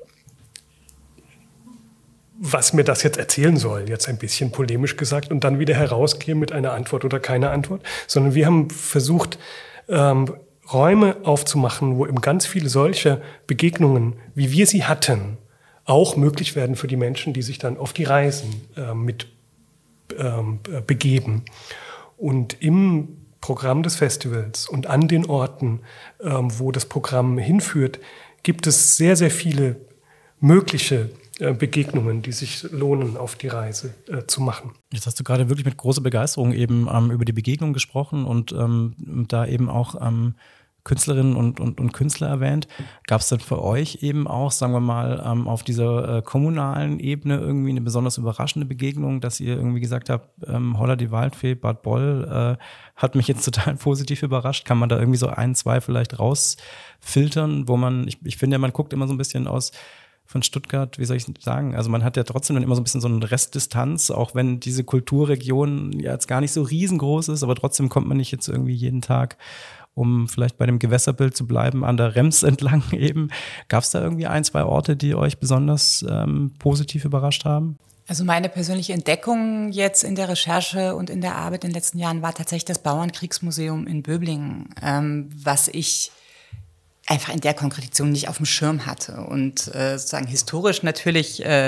was mir das jetzt erzählen soll, jetzt ein bisschen polemisch gesagt, und dann wieder herausgehe mit einer Antwort oder keiner Antwort, sondern wir haben versucht, Räume aufzumachen, wo eben ganz viele solcher Begegnungen, wie wir sie hatten, auch möglich werden für die Menschen, die sich dann auf die Reisen begeben. Und im Programm des Festivals und an den Orten, wo das Programm hinführt, gibt es sehr, sehr viele mögliche Begegnungen, die sich lohnen, auf die Reise zu machen. Jetzt hast du gerade wirklich mit großer Begeisterung eben über die Begegnung gesprochen und da eben auch Künstlerinnen und Künstler erwähnt. Gab es denn für euch eben auch, sagen wir mal, auf dieser kommunalen Ebene irgendwie eine besonders überraschende Begegnung, dass ihr irgendwie gesagt habt, Holla die Waldfee, Bad Boll hat mich jetzt total positiv überrascht. Kann man da irgendwie so 1, 2 vielleicht rausfiltern, wo man, ich finde ja, man guckt immer so ein bisschen von Stuttgart, wie soll ich sagen, also man hat ja trotzdem dann immer so ein bisschen so eine Restdistanz, auch wenn diese Kulturregion ja jetzt gar nicht so riesengroß ist, aber trotzdem kommt man nicht jetzt irgendwie jeden Tag, um vielleicht bei dem Gewässerbild zu bleiben, an der Rems entlang eben. Gab es da irgendwie 1, 2 Orte, die euch besonders positiv überrascht haben? Also meine persönliche Entdeckung jetzt in der Recherche und in der Arbeit in den letzten Jahren war tatsächlich das Bauernkriegsmuseum in Böblingen, was ich einfach in der Konkretion nicht auf dem Schirm hatte und sozusagen historisch natürlich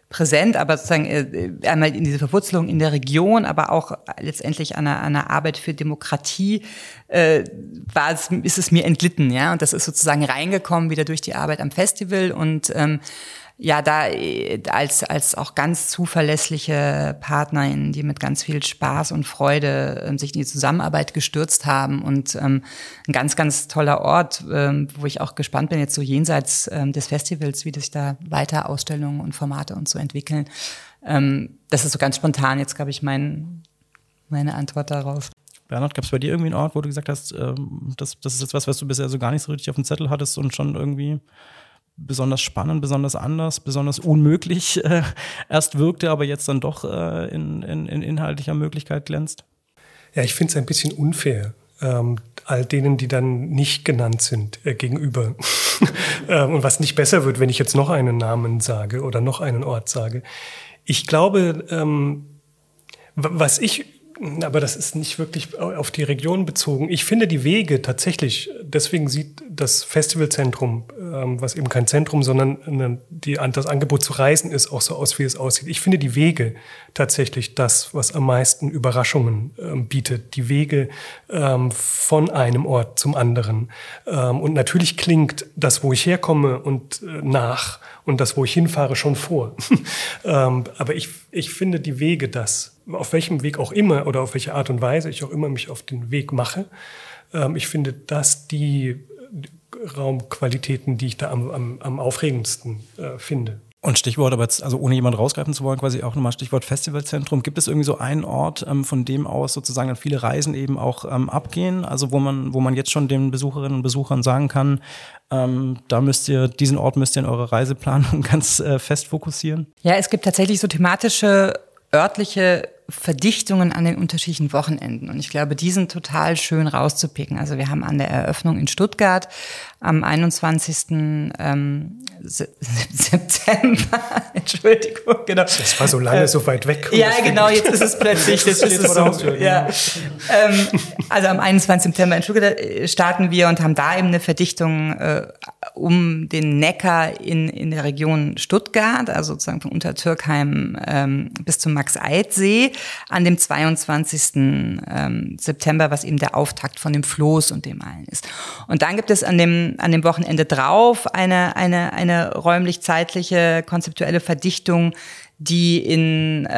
präsent, aber sozusagen einmal in diese Verwurzelung in der Region, aber auch letztendlich an einer Arbeit für Demokratie ist es mir entglitten, ja, und das ist sozusagen reingekommen wieder durch die Arbeit am Festival und ja, da als auch ganz zuverlässliche Partnerin, die mit ganz viel Spaß und Freude sich in die Zusammenarbeit gestürzt haben und ein ganz, ganz toller Ort, wo ich auch gespannt bin, jetzt so jenseits des Festivals, wie sich da weiter Ausstellungen und Formate und so entwickeln. Das ist so ganz spontan jetzt, glaube ich, meine Antwort darauf. Bernhard, gab es bei dir irgendwie einen Ort, wo du gesagt hast, das ist jetzt was du bisher so gar nicht so richtig auf dem Zettel hattest und schon irgendwie besonders spannend, besonders anders, besonders unmöglich erst wirkte, aber jetzt dann doch in inhaltlicher Möglichkeit glänzt? Ja, ich finde es ein bisschen unfair, all denen, die dann nicht genannt sind, gegenüber. Und was nicht besser wird, wenn ich jetzt noch einen Namen sage oder noch einen Ort sage. Ich glaube, aber das ist nicht wirklich auf die Region bezogen. Ich finde die Wege tatsächlich, deswegen sieht das Festivalzentrum, was eben kein Zentrum, sondern das Angebot zu reisen ist, auch so aus, wie es aussieht. Ich finde die Wege tatsächlich das, was am meisten Überraschungen bietet. Die Wege von einem Ort zum anderen. Und natürlich klingt das, wo ich herkomme und nach und das, wo ich hinfahre, schon vor. Aber ich finde die Wege das, auf welchem Weg auch immer oder auf welche Art und Weise ich auch immer mich auf den Weg mache. Ich finde das die Raumqualitäten, die ich da am aufregendsten finde. Und Stichwort, aber jetzt, also ohne jemand rausgreifen zu wollen, quasi auch nochmal Stichwort Festivalzentrum. Gibt es irgendwie so einen Ort, von dem aus sozusagen dann viele Reisen eben auch abgehen? Also wo man jetzt schon den Besucherinnen und Besuchern sagen kann, diesen Ort müsst ihr in eurer Reiseplanung ganz fest fokussieren? Ja, es gibt tatsächlich so thematische örtliche Verdichtungen an den unterschiedlichen Wochenenden. Und ich glaube, die sind total schön rauszupicken. Also wir haben an der Eröffnung in Stuttgart am 21. September, Entschuldigung, genau. Das war so lange so weit weg. Ja, genau, jetzt ist es plötzlich. Das ist so, ja. Also am 21. September in Stuttgart starten wir und haben da eben eine Verdichtung um den Neckar in der Region Stuttgart, also sozusagen von Untertürkheim bis zum Max-Eid-See an dem 22. September, was eben der Auftakt von dem Floß und dem allen ist. Und dann gibt es an dem Wochenende drauf eine räumlich-zeitliche, konzeptuelle Verdichtung, die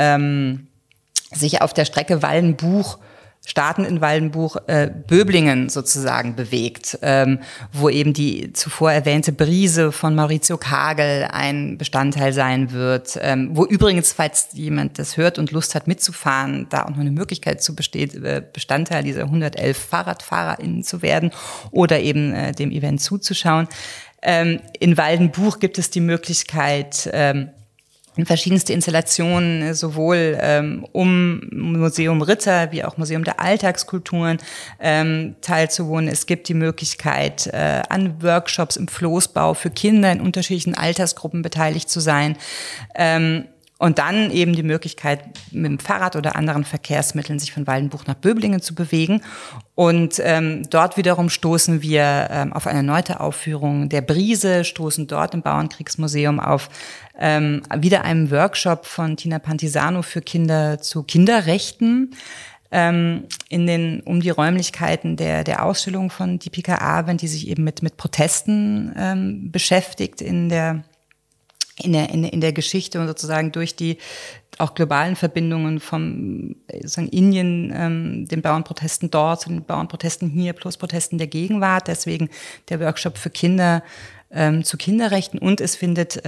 sich auf der Strecke Waldenbuch starten in Waldenbuch, Böblingen sozusagen bewegt, wo eben die zuvor erwähnte Brise von Maurizio Kagel ein Bestandteil sein wird, wo übrigens, falls jemand das hört und Lust hat mitzufahren, da auch noch eine Möglichkeit zu besteht, Bestandteil dieser 111 FahrradfahrerInnen zu werden oder eben dem Event zuzuschauen. In Waldenbuch gibt es die Möglichkeit, in verschiedenste Installationen, sowohl um Museum Ritter wie auch Museum der Alltagskulturen teilzuwohnen. Es gibt die Möglichkeit, an Workshops im Floßbau für Kinder in unterschiedlichen Altersgruppen beteiligt zu sein. Und dann eben die Möglichkeit, mit dem Fahrrad oder anderen Verkehrsmitteln sich von Waldenbuch nach Böblingen zu bewegen. Und dort wiederum stoßen wir auf eine erneute Aufführung der Brise, stoßen dort im Bauernkriegsmuseum auf wieder einem Workshop von Tina Pantisano für Kinder zu Kinderrechten um die Räumlichkeiten der Ausstellung von Deepika Arvind, die sich eben mit Protesten beschäftigt in der Geschichte und sozusagen durch die auch globalen Verbindungen vom sozusagen Indien, den Bauernprotesten dort zu den Bauernprotesten hier plus Protesten der Gegenwart. Deswegen der Workshop für Kinder zu Kinderrechten, und es findet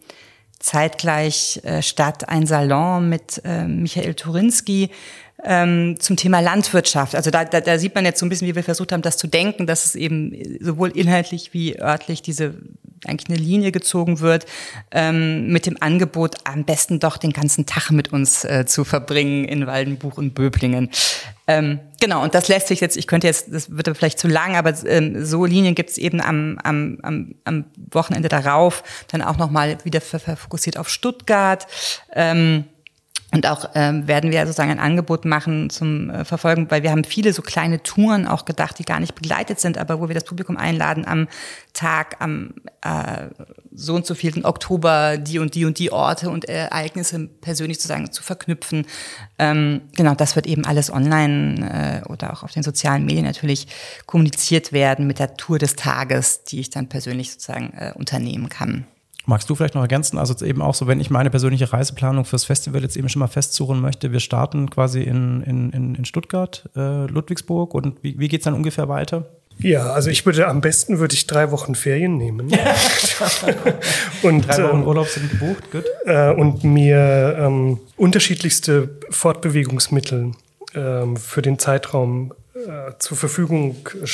zeitgleich statt ein Salon mit Michael Turinski zum Thema Landwirtschaft. Also da sieht man jetzt so ein bisschen, wie wir versucht haben, das zu denken, dass es eben sowohl inhaltlich wie örtlich eigentlich eine Linie gezogen wird, mit dem Angebot, am besten doch den ganzen Tag mit uns zu verbringen in Waldenbuch und Böblingen. Genau, und das lässt sich jetzt, das wird vielleicht zu lang, aber so Linien gibt es eben am Wochenende darauf, dann auch nochmal wieder fokussiert auf Stuttgart, Und auch werden wir sozusagen ein Angebot machen zum Verfolgen, weil wir haben viele so kleine Touren auch gedacht, die gar nicht begleitet sind, aber wo wir das Publikum einladen, am Tag, am so und so vielen Oktober die und die Orte und Ereignisse persönlich sozusagen zu verknüpfen. Genau, das wird eben alles online oder auch auf den sozialen Medien natürlich kommuniziert werden mit der Tour des Tages, die ich dann persönlich sozusagen unternehmen kann. Magst du vielleicht noch ergänzen, also jetzt eben auch so, wenn ich meine persönliche Reiseplanung fürs Festival jetzt eben schon mal festsuchen möchte, wir starten quasi in Stuttgart, Ludwigsburg und wie geht's dann ungefähr weiter? Ja, also am besten würde ich 3 Wochen Ferien nehmen. Und 3 Wochen Urlaub sind gebucht, gut. Und mir unterschiedlichste Fortbewegungsmittel für den Zeitraum zur Verfügung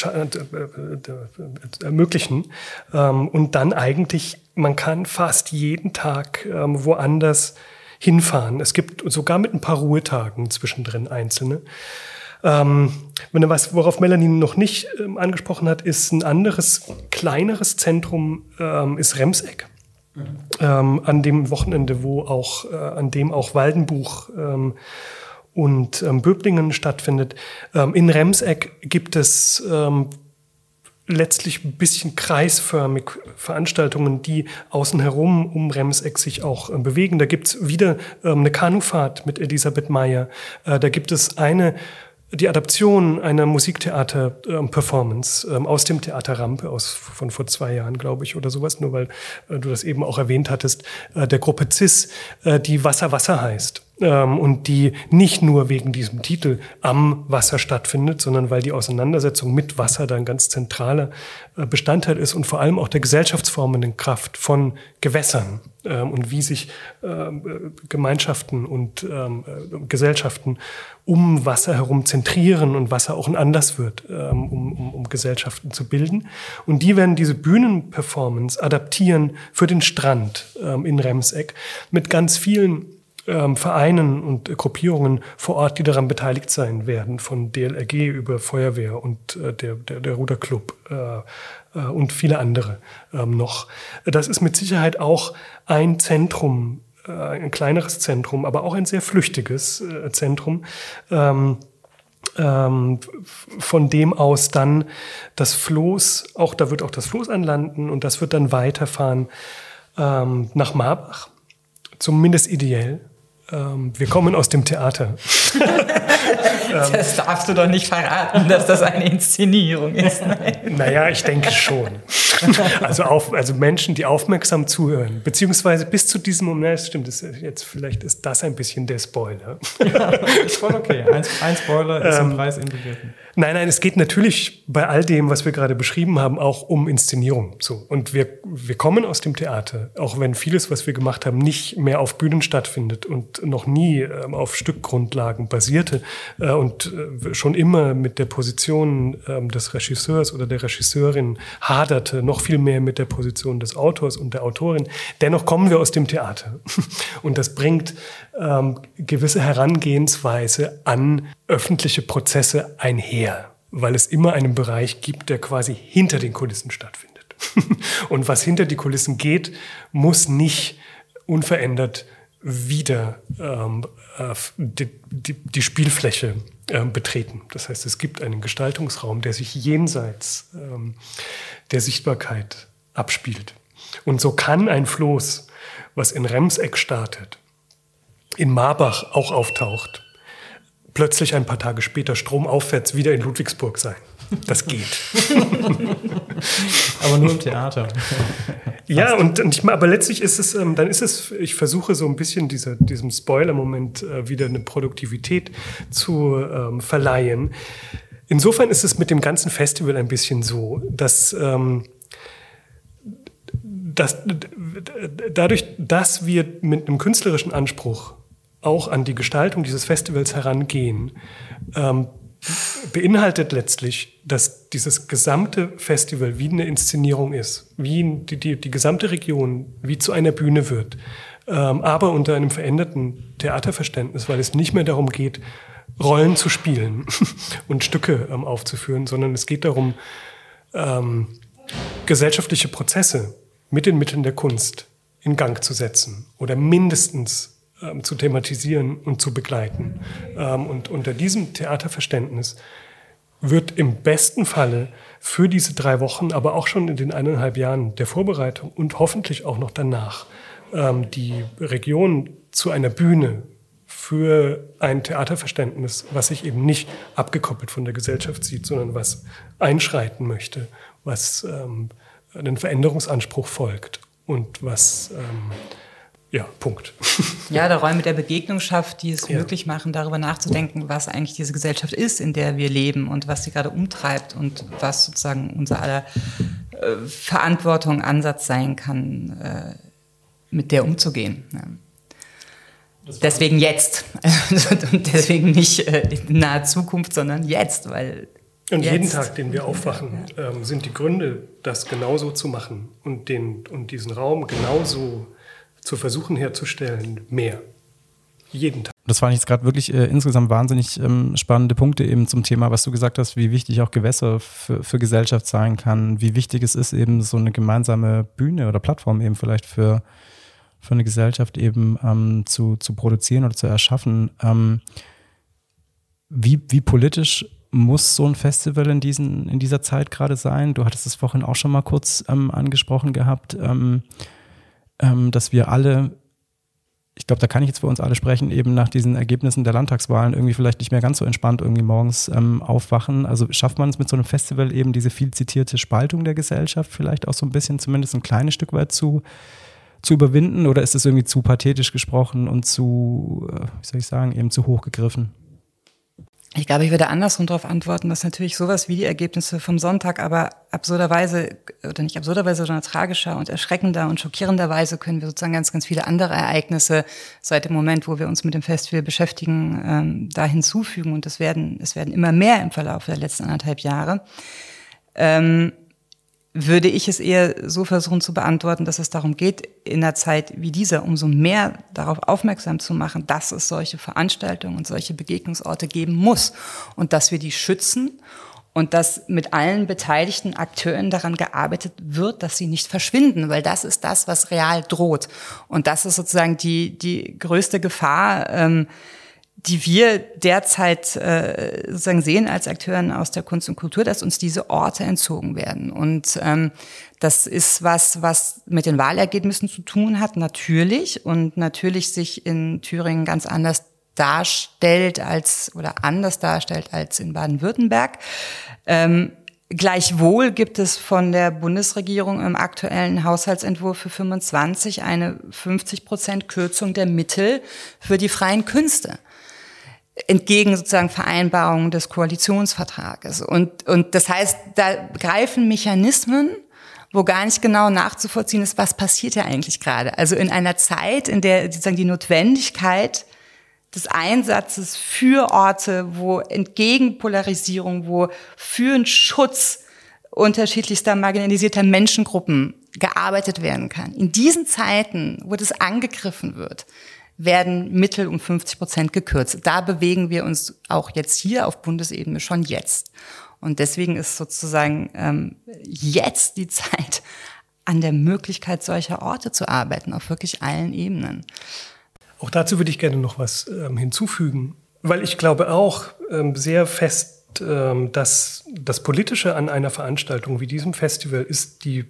ermöglichen. Und dann eigentlich, man kann fast jeden Tag woanders hinfahren. Es gibt sogar mit ein paar Ruhetagen zwischendrin einzelne. Worauf Melanie noch nicht angesprochen hat, ist ein anderes, kleineres Zentrum, ist Remseck. An dem Wochenende, an dem auch Waldenbuch und Böblingen stattfindet. In Remseck gibt es letztlich ein bisschen kreisförmig Veranstaltungen, die außen herum um Remseck sich auch bewegen. Da gibt es wieder eine Kanufahrt mit Elisabeth Meyer. Da gibt es die Adaption einer Musiktheater-Performance aus dem Theater Rampe von vor 2 Jahren, glaube ich, oder sowas, nur weil du das eben auch erwähnt hattest, der Gruppe CIS, die Wasser, Wasser heißt. Und die nicht nur wegen diesem Titel am Wasser stattfindet, sondern weil die Auseinandersetzung mit Wasser da ein ganz zentraler Bestandteil ist und vor allem auch der gesellschaftsformenden Kraft von Gewässern und wie sich Gemeinschaften und Gesellschaften um Wasser herum zentrieren und Wasser auch ein Anlass wird, um Gesellschaften zu bilden. Und die werden diese Bühnenperformance adaptieren für den Strand in Remseck mit ganz vielen Vereinen und Gruppierungen vor Ort, die daran beteiligt sein werden, von DLRG über Feuerwehr und der Ruderclub und viele andere noch. Das ist mit Sicherheit auch ein Zentrum, ein kleineres Zentrum, aber auch ein sehr flüchtiges Zentrum, von dem aus dann das Floß, da wird auch das Floß anlanden und das wird dann weiterfahren nach Marbach, zumindest ideell. Wir kommen aus dem Theater. Das darfst du doch nicht verraten, dass das eine Inszenierung ist. Naja, ich denke schon. Also Menschen, die aufmerksam zuhören, beziehungsweise bis zu diesem Moment, stimmt, vielleicht ist das ein bisschen der Spoiler. Ja, ist voll okay. Ein Spoiler ist im Preis inbegriffen. Nein, es geht natürlich bei all dem, was wir gerade beschrieben haben, auch um Inszenierung. So. Und wir kommen aus dem Theater, auch wenn vieles, was wir gemacht haben, nicht mehr auf Bühnen stattfindet und noch nie auf Stückgrundlagen basierte und schon immer mit der Position des Regisseurs oder der Regisseurin haderte, noch viel mehr mit der Position des Autors und der Autorin. Dennoch kommen wir aus dem Theater. Und das bringt gewisse Herangehensweise an öffentliche Prozesse einher, weil es immer einen Bereich gibt, der quasi hinter den Kulissen stattfindet. Und was hinter die Kulissen geht, muss nicht unverändert wieder die Spielfläche betreten. Das heißt, es gibt einen Gestaltungsraum, der sich jenseits der Sichtbarkeit abspielt. Und so kann ein Floß, was in Remseck startet, in Marbach auch auftaucht, plötzlich ein paar Tage später stromaufwärts wieder in Ludwigsburg sein. Das geht. Aber nur im Theater. Ja, aber letztlich ist es, ich versuche so ein bisschen diesem Spoiler-Moment wieder eine Produktivität zu verleihen. Insofern ist es mit dem ganzen Festival ein bisschen so, dass dadurch, dass wir mit einem künstlerischen Anspruch auch an die Gestaltung dieses Festivals herangehen, beinhaltet letztlich, dass dieses gesamte Festival wie eine Inszenierung ist, wie die gesamte Region wie zu einer Bühne wird, aber unter einem veränderten Theaterverständnis, weil es nicht mehr darum geht, Rollen zu spielen und Stücke aufzuführen, sondern es geht darum, gesellschaftliche Prozesse mit den Mitteln der Kunst in Gang zu setzen oder mindestens zu thematisieren und zu begleiten. Und unter diesem Theaterverständnis wird im besten Falle für diese 3 Wochen, aber auch schon in den 1,5 Jahren der Vorbereitung und hoffentlich auch noch danach, die Region zu einer Bühne für ein Theaterverständnis, was sich eben nicht abgekoppelt von der Gesellschaft sieht, sondern was einschreiten möchte, was einen Veränderungsanspruch folgt und was... Punkt. Ja, der Räume der Begegnung schafft, die es möglich machen, darüber nachzudenken, was eigentlich diese Gesellschaft ist, in der wir leben und was sie gerade umtreibt und was sozusagen unser aller Verantwortung, Ansatz sein kann, mit der umzugehen. Ja. Deswegen jetzt. Und deswegen nicht in naher Zukunft, sondern jetzt, weil und jetzt. Jeden Tag, den wir aufwachen, sind die Gründe, das genauso zu machen und diesen Raum genauso zu versuchen herzustellen, mehr. Jeden Tag. Das fand ich jetzt gerade wirklich insgesamt wahnsinnig spannende Punkte eben zum Thema, was du gesagt hast, wie wichtig auch Gewässer für Gesellschaft sein kann, wie wichtig es ist, eben so eine gemeinsame Bühne oder Plattform eben vielleicht für eine Gesellschaft eben zu produzieren oder zu erschaffen. Wie politisch muss so ein Festival in dieser Zeit gerade sein? Du hattest es vorhin auch schon mal kurz angesprochen gehabt, dass wir alle, ich glaube, da kann ich jetzt für uns alle sprechen, eben nach diesen Ergebnissen der Landtagswahlen irgendwie vielleicht nicht mehr ganz so entspannt irgendwie morgens aufwachen. Also schafft man es mit so einem Festival eben diese viel zitierte Spaltung der Gesellschaft vielleicht auch so ein bisschen, zumindest ein kleines Stück weit zu überwinden, oder ist es irgendwie zu pathetisch gesprochen und zu, wie soll ich sagen, eben zu hoch gegriffen? Ich glaube, ich würde andersrum darauf antworten, dass natürlich sowas wie die Ergebnisse vom Sonntag, aber absurderweise, oder nicht absurderweise, sondern tragischer und erschreckender und schockierenderweise können wir sozusagen ganz, ganz viele andere Ereignisse seit dem Moment, wo wir uns mit dem Festival beschäftigen, da hinzufügen. Und es werden immer mehr im Verlauf der letzten 1,5 Jahre. Würde ich es eher so versuchen zu beantworten, dass es darum geht, in einer Zeit wie dieser umso mehr darauf aufmerksam zu machen, dass es solche Veranstaltungen und solche Begegnungsorte geben muss und dass wir die schützen und dass mit allen beteiligten Akteuren daran gearbeitet wird, dass sie nicht verschwinden, weil das ist das, was real droht. Und das ist sozusagen die größte Gefahr, die wir derzeit sozusagen sehen als Akteuren aus der Kunst und Kultur, dass uns diese Orte entzogen werden. Und das ist was mit den Wahlergebnissen zu tun hat, natürlich. Und natürlich sich in Thüringen ganz anders darstellt als in Baden-Württemberg. Gleichwohl gibt es von der Bundesregierung im aktuellen Haushaltsentwurf für 25 eine 50% Kürzung der Mittel für die freien Künste. Entgegen sozusagen Vereinbarungen des Koalitionsvertrages. Und das heißt, da greifen Mechanismen, wo gar nicht genau nachzuvollziehen ist, was passiert ja eigentlich gerade. Also in einer Zeit, in der sozusagen die Notwendigkeit des Einsatzes für Orte, wo entgegen Polarisierung, wo für den Schutz unterschiedlichster marginalisierter Menschengruppen gearbeitet werden kann. In diesen Zeiten, wo das angegriffen wird, werden Mittel um 50% gekürzt. Da bewegen wir uns auch jetzt hier auf Bundesebene schon jetzt. Und deswegen ist sozusagen jetzt die Zeit, an der Möglichkeit solcher Orte zu arbeiten, auf wirklich allen Ebenen. Auch dazu würde ich gerne noch was hinzufügen, weil ich glaube auch sehr fest, dass das Politische an einer Veranstaltung wie diesem Festival ist die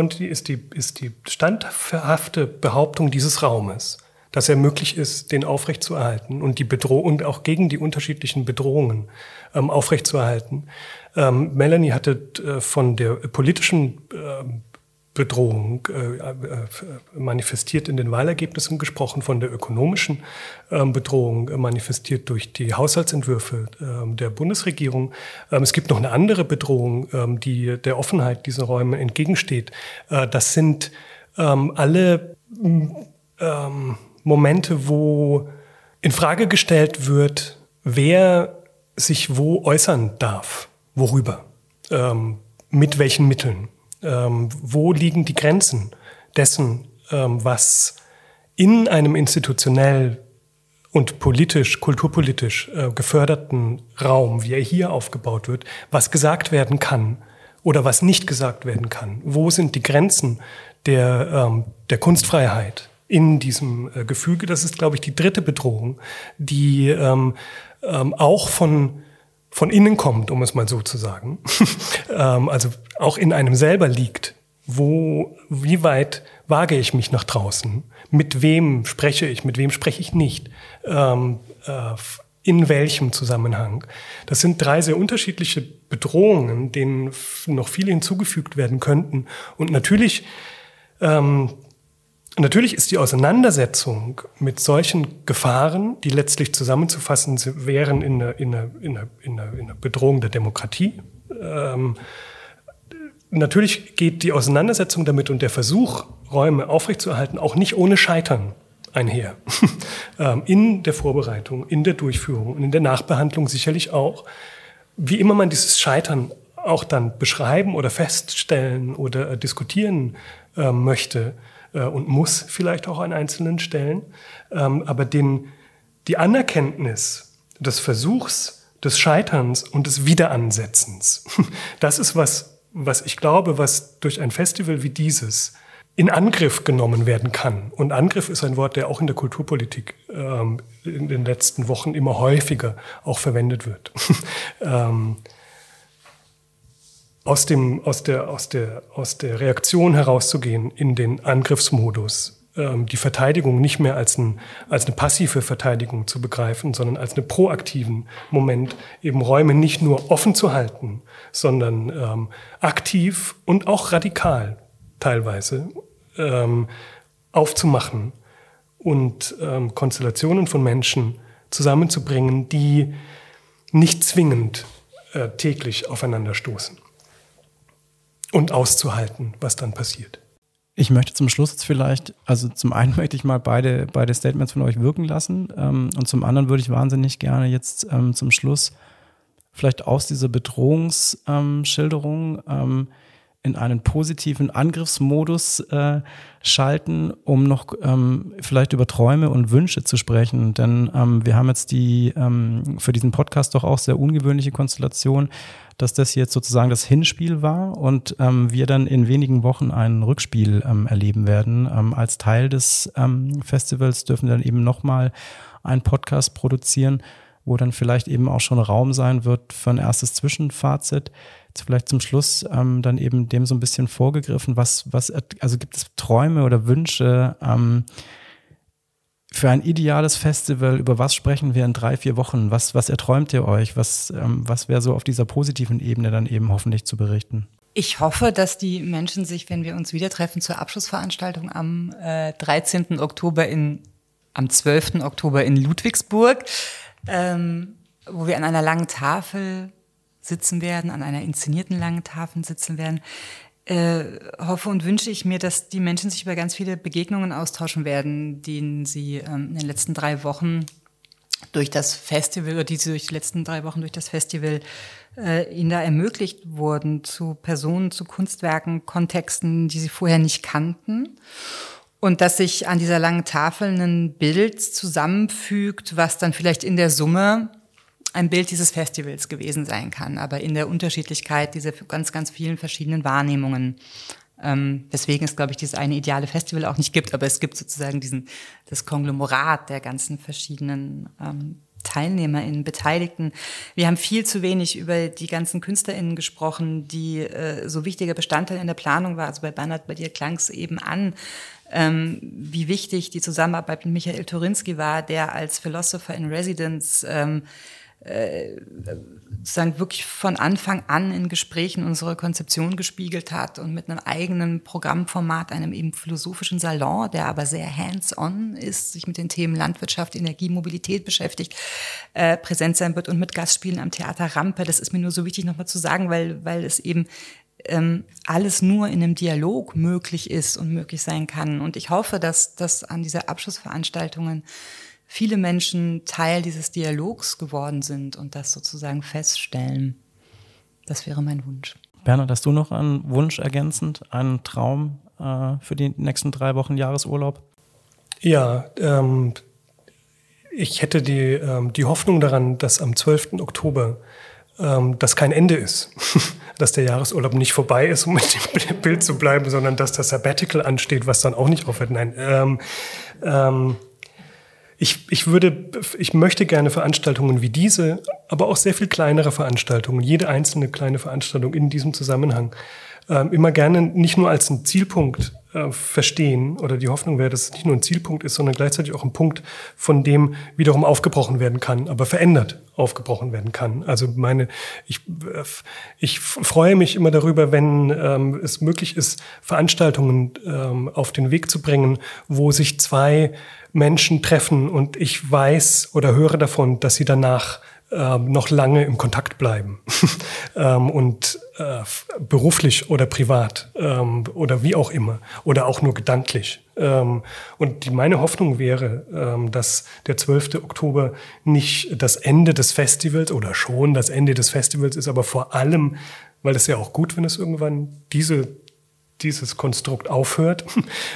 standhafte Behauptung dieses Raumes, dass er möglich ist, den aufrechtzuerhalten und die Bedrohung und auch gegen die unterschiedlichen Bedrohungen aufrechtzuerhalten. Melanie hatte von der politischen Bedrohung manifestiert in den Wahlergebnissen gesprochen, von der ökonomischen Bedrohung manifestiert durch die Haushaltsentwürfe der Bundesregierung. Es gibt noch eine andere Bedrohung, die der Offenheit dieser Räume entgegensteht. Das sind alle Momente, wo in Frage gestellt wird, wer sich wo äußern darf, worüber, mit welchen Mitteln, wo liegen die Grenzen dessen, was in einem institutionell und politisch, kulturpolitisch geförderten Raum, wie er hier aufgebaut wird, was gesagt werden kann oder was nicht gesagt werden kann. Wo sind die Grenzen der Kunstfreiheit? in diesem Gefüge. Das ist, glaube ich, die dritte Bedrohung, die auch von innen kommt, um es mal so zu sagen. Also auch in einem selber liegt. Wie weit wage ich mich nach draußen? Mit wem spreche ich nicht? In welchem Zusammenhang? Das sind 3 sehr unterschiedliche Bedrohungen, denen noch viele hinzugefügt werden könnten. Und natürlich ist die Auseinandersetzung mit solchen Gefahren, die letztlich zusammenzufassen wären in einer Bedrohung der Demokratie. Natürlich geht die Auseinandersetzung damit und der Versuch, Räume aufrechtzuerhalten, auch nicht ohne Scheitern einher. In der Vorbereitung, in der Durchführung und in der Nachbehandlung sicherlich auch. Wie immer man dieses Scheitern auch dann beschreiben oder feststellen oder diskutieren möchte und muss vielleicht auch an einzelnen Stellen. Aber die Anerkenntnis des Versuchs, des Scheiterns und des Wiederansetzens, das ist was ich glaube, was durch ein Festival wie dieses in Angriff genommen werden kann. Und Angriff ist ein Wort, der auch in der Kulturpolitik in den letzten Wochen immer häufiger auch verwendet wird. Aus der Reaktion herauszugehen in den Angriffsmodus, die Verteidigung nicht mehr als eine passive Verteidigung zu begreifen, sondern als einen proaktiven Moment, eben Räume nicht nur offen zu halten, sondern aktiv und auch radikal teilweise aufzumachen und Konstellationen von Menschen zusammenzubringen, die nicht zwingend täglich aufeinanderstoßen und auszuhalten, was dann passiert. Ich möchte zum Schluss jetzt vielleicht, also zum einen möchte ich mal beide Statements von euch wirken lassen und zum anderen würde ich wahnsinnig gerne jetzt zum Schluss vielleicht aus dieser Bedrohungsschilderung in einen positiven Angriffsmodus schalten, um noch vielleicht über Träume und Wünsche zu sprechen. Denn wir haben jetzt für diesen Podcast doch auch sehr ungewöhnliche Konstellation, dass das jetzt sozusagen das Hinspiel war und wir dann in wenigen Wochen ein Rückspiel erleben werden. Als Teil des Festivals dürfen wir dann eben nochmal einen Podcast produzieren, wo dann vielleicht eben auch schon Raum sein wird für ein erstes Zwischenfazit. Jetzt vielleicht zum Schluss dann eben dem so ein bisschen vorgegriffen, also gibt es Träume oder Wünsche für ein ideales Festival, über was sprechen wir in 3-4 Wochen? Was erträumt ihr euch? Was wäre so auf dieser positiven Ebene dann eben hoffentlich zu berichten? Ich hoffe, dass die Menschen sich, wenn wir uns wieder treffen zur Abschlussveranstaltung am 13. Oktober am 12. Oktober in Ludwigsburg, wo wir an einer langen Tafel sitzen werden, an einer inszenierten langen Tafel sitzen werden, hoffe und wünsche ich mir, dass die Menschen sich über ganz viele Begegnungen austauschen werden, denen sie in den letzten 3 Wochen durch das Festival, oder die sie durch die letzten 3 Wochen durch das Festival ihnen da ermöglicht wurden, zu Personen, zu Kunstwerken, Kontexten, die sie vorher nicht kannten. Und dass sich an dieser langen Tafel ein Bild zusammenfügt, was dann vielleicht in der Summe ein Bild dieses Festivals gewesen sein kann, aber in der Unterschiedlichkeit dieser ganz, ganz vielen verschiedenen Wahrnehmungen. Weswegen es, glaube ich, dieses eine ideale Festival auch nicht gibt, aber es gibt sozusagen das Konglomerat der ganzen verschiedenen TeilnehmerInnen, Beteiligten. Wir haben viel zu wenig über die ganzen KünstlerInnen gesprochen, die so wichtiger Bestandteil in der Planung war. Also bei Bernhard, bei dir klang es eben an, wie wichtig die Zusammenarbeit mit Michael Turinski war, der als Philosopher in Residence sozusagen wirklich von Anfang an in Gesprächen unsere Konzeption gespiegelt hat und mit einem eigenen Programmformat, einem eben philosophischen Salon, der aber sehr hands-on ist, sich mit den Themen Landwirtschaft, Energie, Mobilität beschäftigt, präsent sein wird und mit Gastspielen am Theater Rampe. Das ist mir nur so wichtig nochmal zu sagen, weil es eben alles nur in einem Dialog möglich ist und möglich sein kann. Und ich hoffe, dass an dieser Abschlussveranstaltungen viele Menschen Teil dieses Dialogs geworden sind und das sozusagen feststellen. Das wäre mein Wunsch. Bernhard, hast du noch einen Wunsch ergänzend, einen Traum für die nächsten 3 Wochen Jahresurlaub? Ja, ich hätte die Hoffnung daran, dass am 12. Oktober das kein Ende ist. Dass der Jahresurlaub nicht vorbei ist, um mit dem Bild zu bleiben, sondern dass das Sabbatical ansteht, was dann auch nicht aufhört. Nein, ich möchte gerne Veranstaltungen wie diese, aber auch sehr viel kleinere Veranstaltungen, jede einzelne kleine Veranstaltung in diesem Zusammenhang, immer gerne nicht nur als einen Zielpunkt verstehen, oder die Hoffnung wäre, dass es nicht nur ein Zielpunkt ist, sondern gleichzeitig auch ein Punkt, von dem wiederum aufgebrochen werden kann, aber verändert aufgebrochen werden kann. Also ich freue mich immer darüber, wenn es möglich ist, Veranstaltungen auf den Weg zu bringen, wo sich zwei Menschen treffen und ich weiß oder höre davon, dass sie danach noch lange im Kontakt bleiben und beruflich oder privat oder wie auch immer oder auch nur gedanklich. Und meine Hoffnung wäre, dass der 12. Oktober nicht das Ende des Festivals oder schon das Ende des Festivals ist, aber vor allem, weil es ja auch gut, wenn es irgendwann dieses Konstrukt aufhört,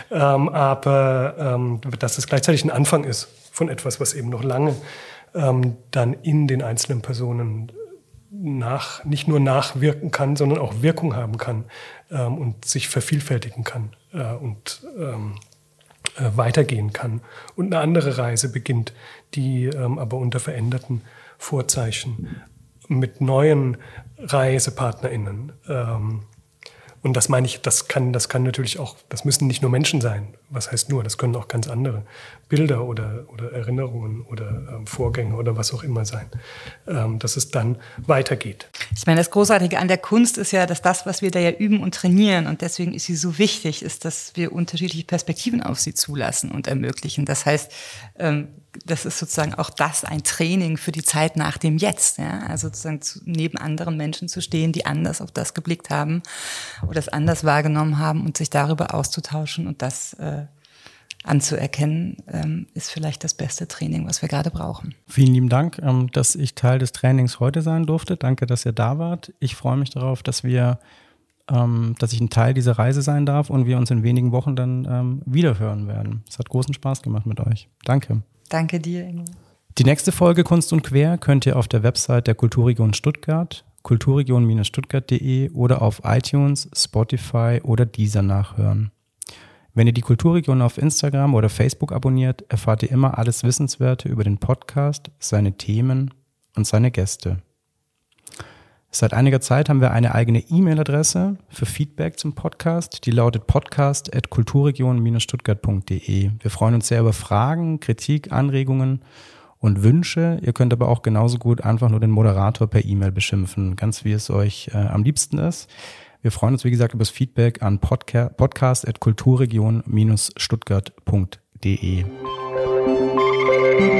aber dass es gleichzeitig ein Anfang ist von etwas, was eben noch lange dann in den einzelnen Personen nicht nur nachwirken kann, sondern auch Wirkung haben kann und sich vervielfältigen kann und weitergehen kann. Und eine andere Reise beginnt, die aber unter veränderten Vorzeichen mit neuen ReisepartnerInnen. Und das meine ich, das kann natürlich auch, das müssen nicht nur Menschen sein. Was heißt nur? Das können auch ganz andere Bilder oder Erinnerungen oder Vorgänge oder was auch immer sein, dass es dann weitergeht. Ich meine, das Großartige an der Kunst ist ja, dass das, was wir da ja üben und trainieren, und deswegen ist sie so wichtig, ist, dass wir unterschiedliche Perspektiven auf sie zulassen und ermöglichen. Das heißt, das ist sozusagen auch das ein Training für die Zeit nach dem Jetzt. Ja? Also sozusagen neben anderen Menschen zu stehen, die anders auf das geblickt haben oder es anders wahrgenommen haben und sich darüber auszutauschen und das anzuerkennen, ist vielleicht das beste Training, was wir gerade brauchen. Vielen lieben Dank, dass ich Teil des Trainings heute sein durfte. Danke, dass ihr da wart. Ich freue mich darauf, dass ich ein Teil dieser Reise sein darf und wir uns in wenigen Wochen dann wiederhören werden. Es hat großen Spaß gemacht mit euch. Danke. Danke dir, Ingo. Die nächste Folge Kunst und Quer könnt ihr auf der Website der Kulturregion Stuttgart, kulturregion-stuttgart.de oder auf iTunes, Spotify oder Deezer nachhören. Wenn ihr die Kulturregion auf Instagram oder Facebook abonniert, erfahrt ihr immer alles Wissenswerte über den Podcast, seine Themen und seine Gäste. Seit einiger Zeit haben wir eine eigene E-Mail-Adresse für Feedback zum Podcast, die lautet podcast@kulturregion-stuttgart.de. Wir freuen uns sehr über Fragen, Kritik, Anregungen und Wünsche. Ihr könnt aber auch genauso gut einfach nur den Moderator per E-Mail beschimpfen, ganz wie es euch am liebsten ist. Wir freuen uns, wie gesagt, über das Feedback an podcast@kulturregion-stuttgart.de.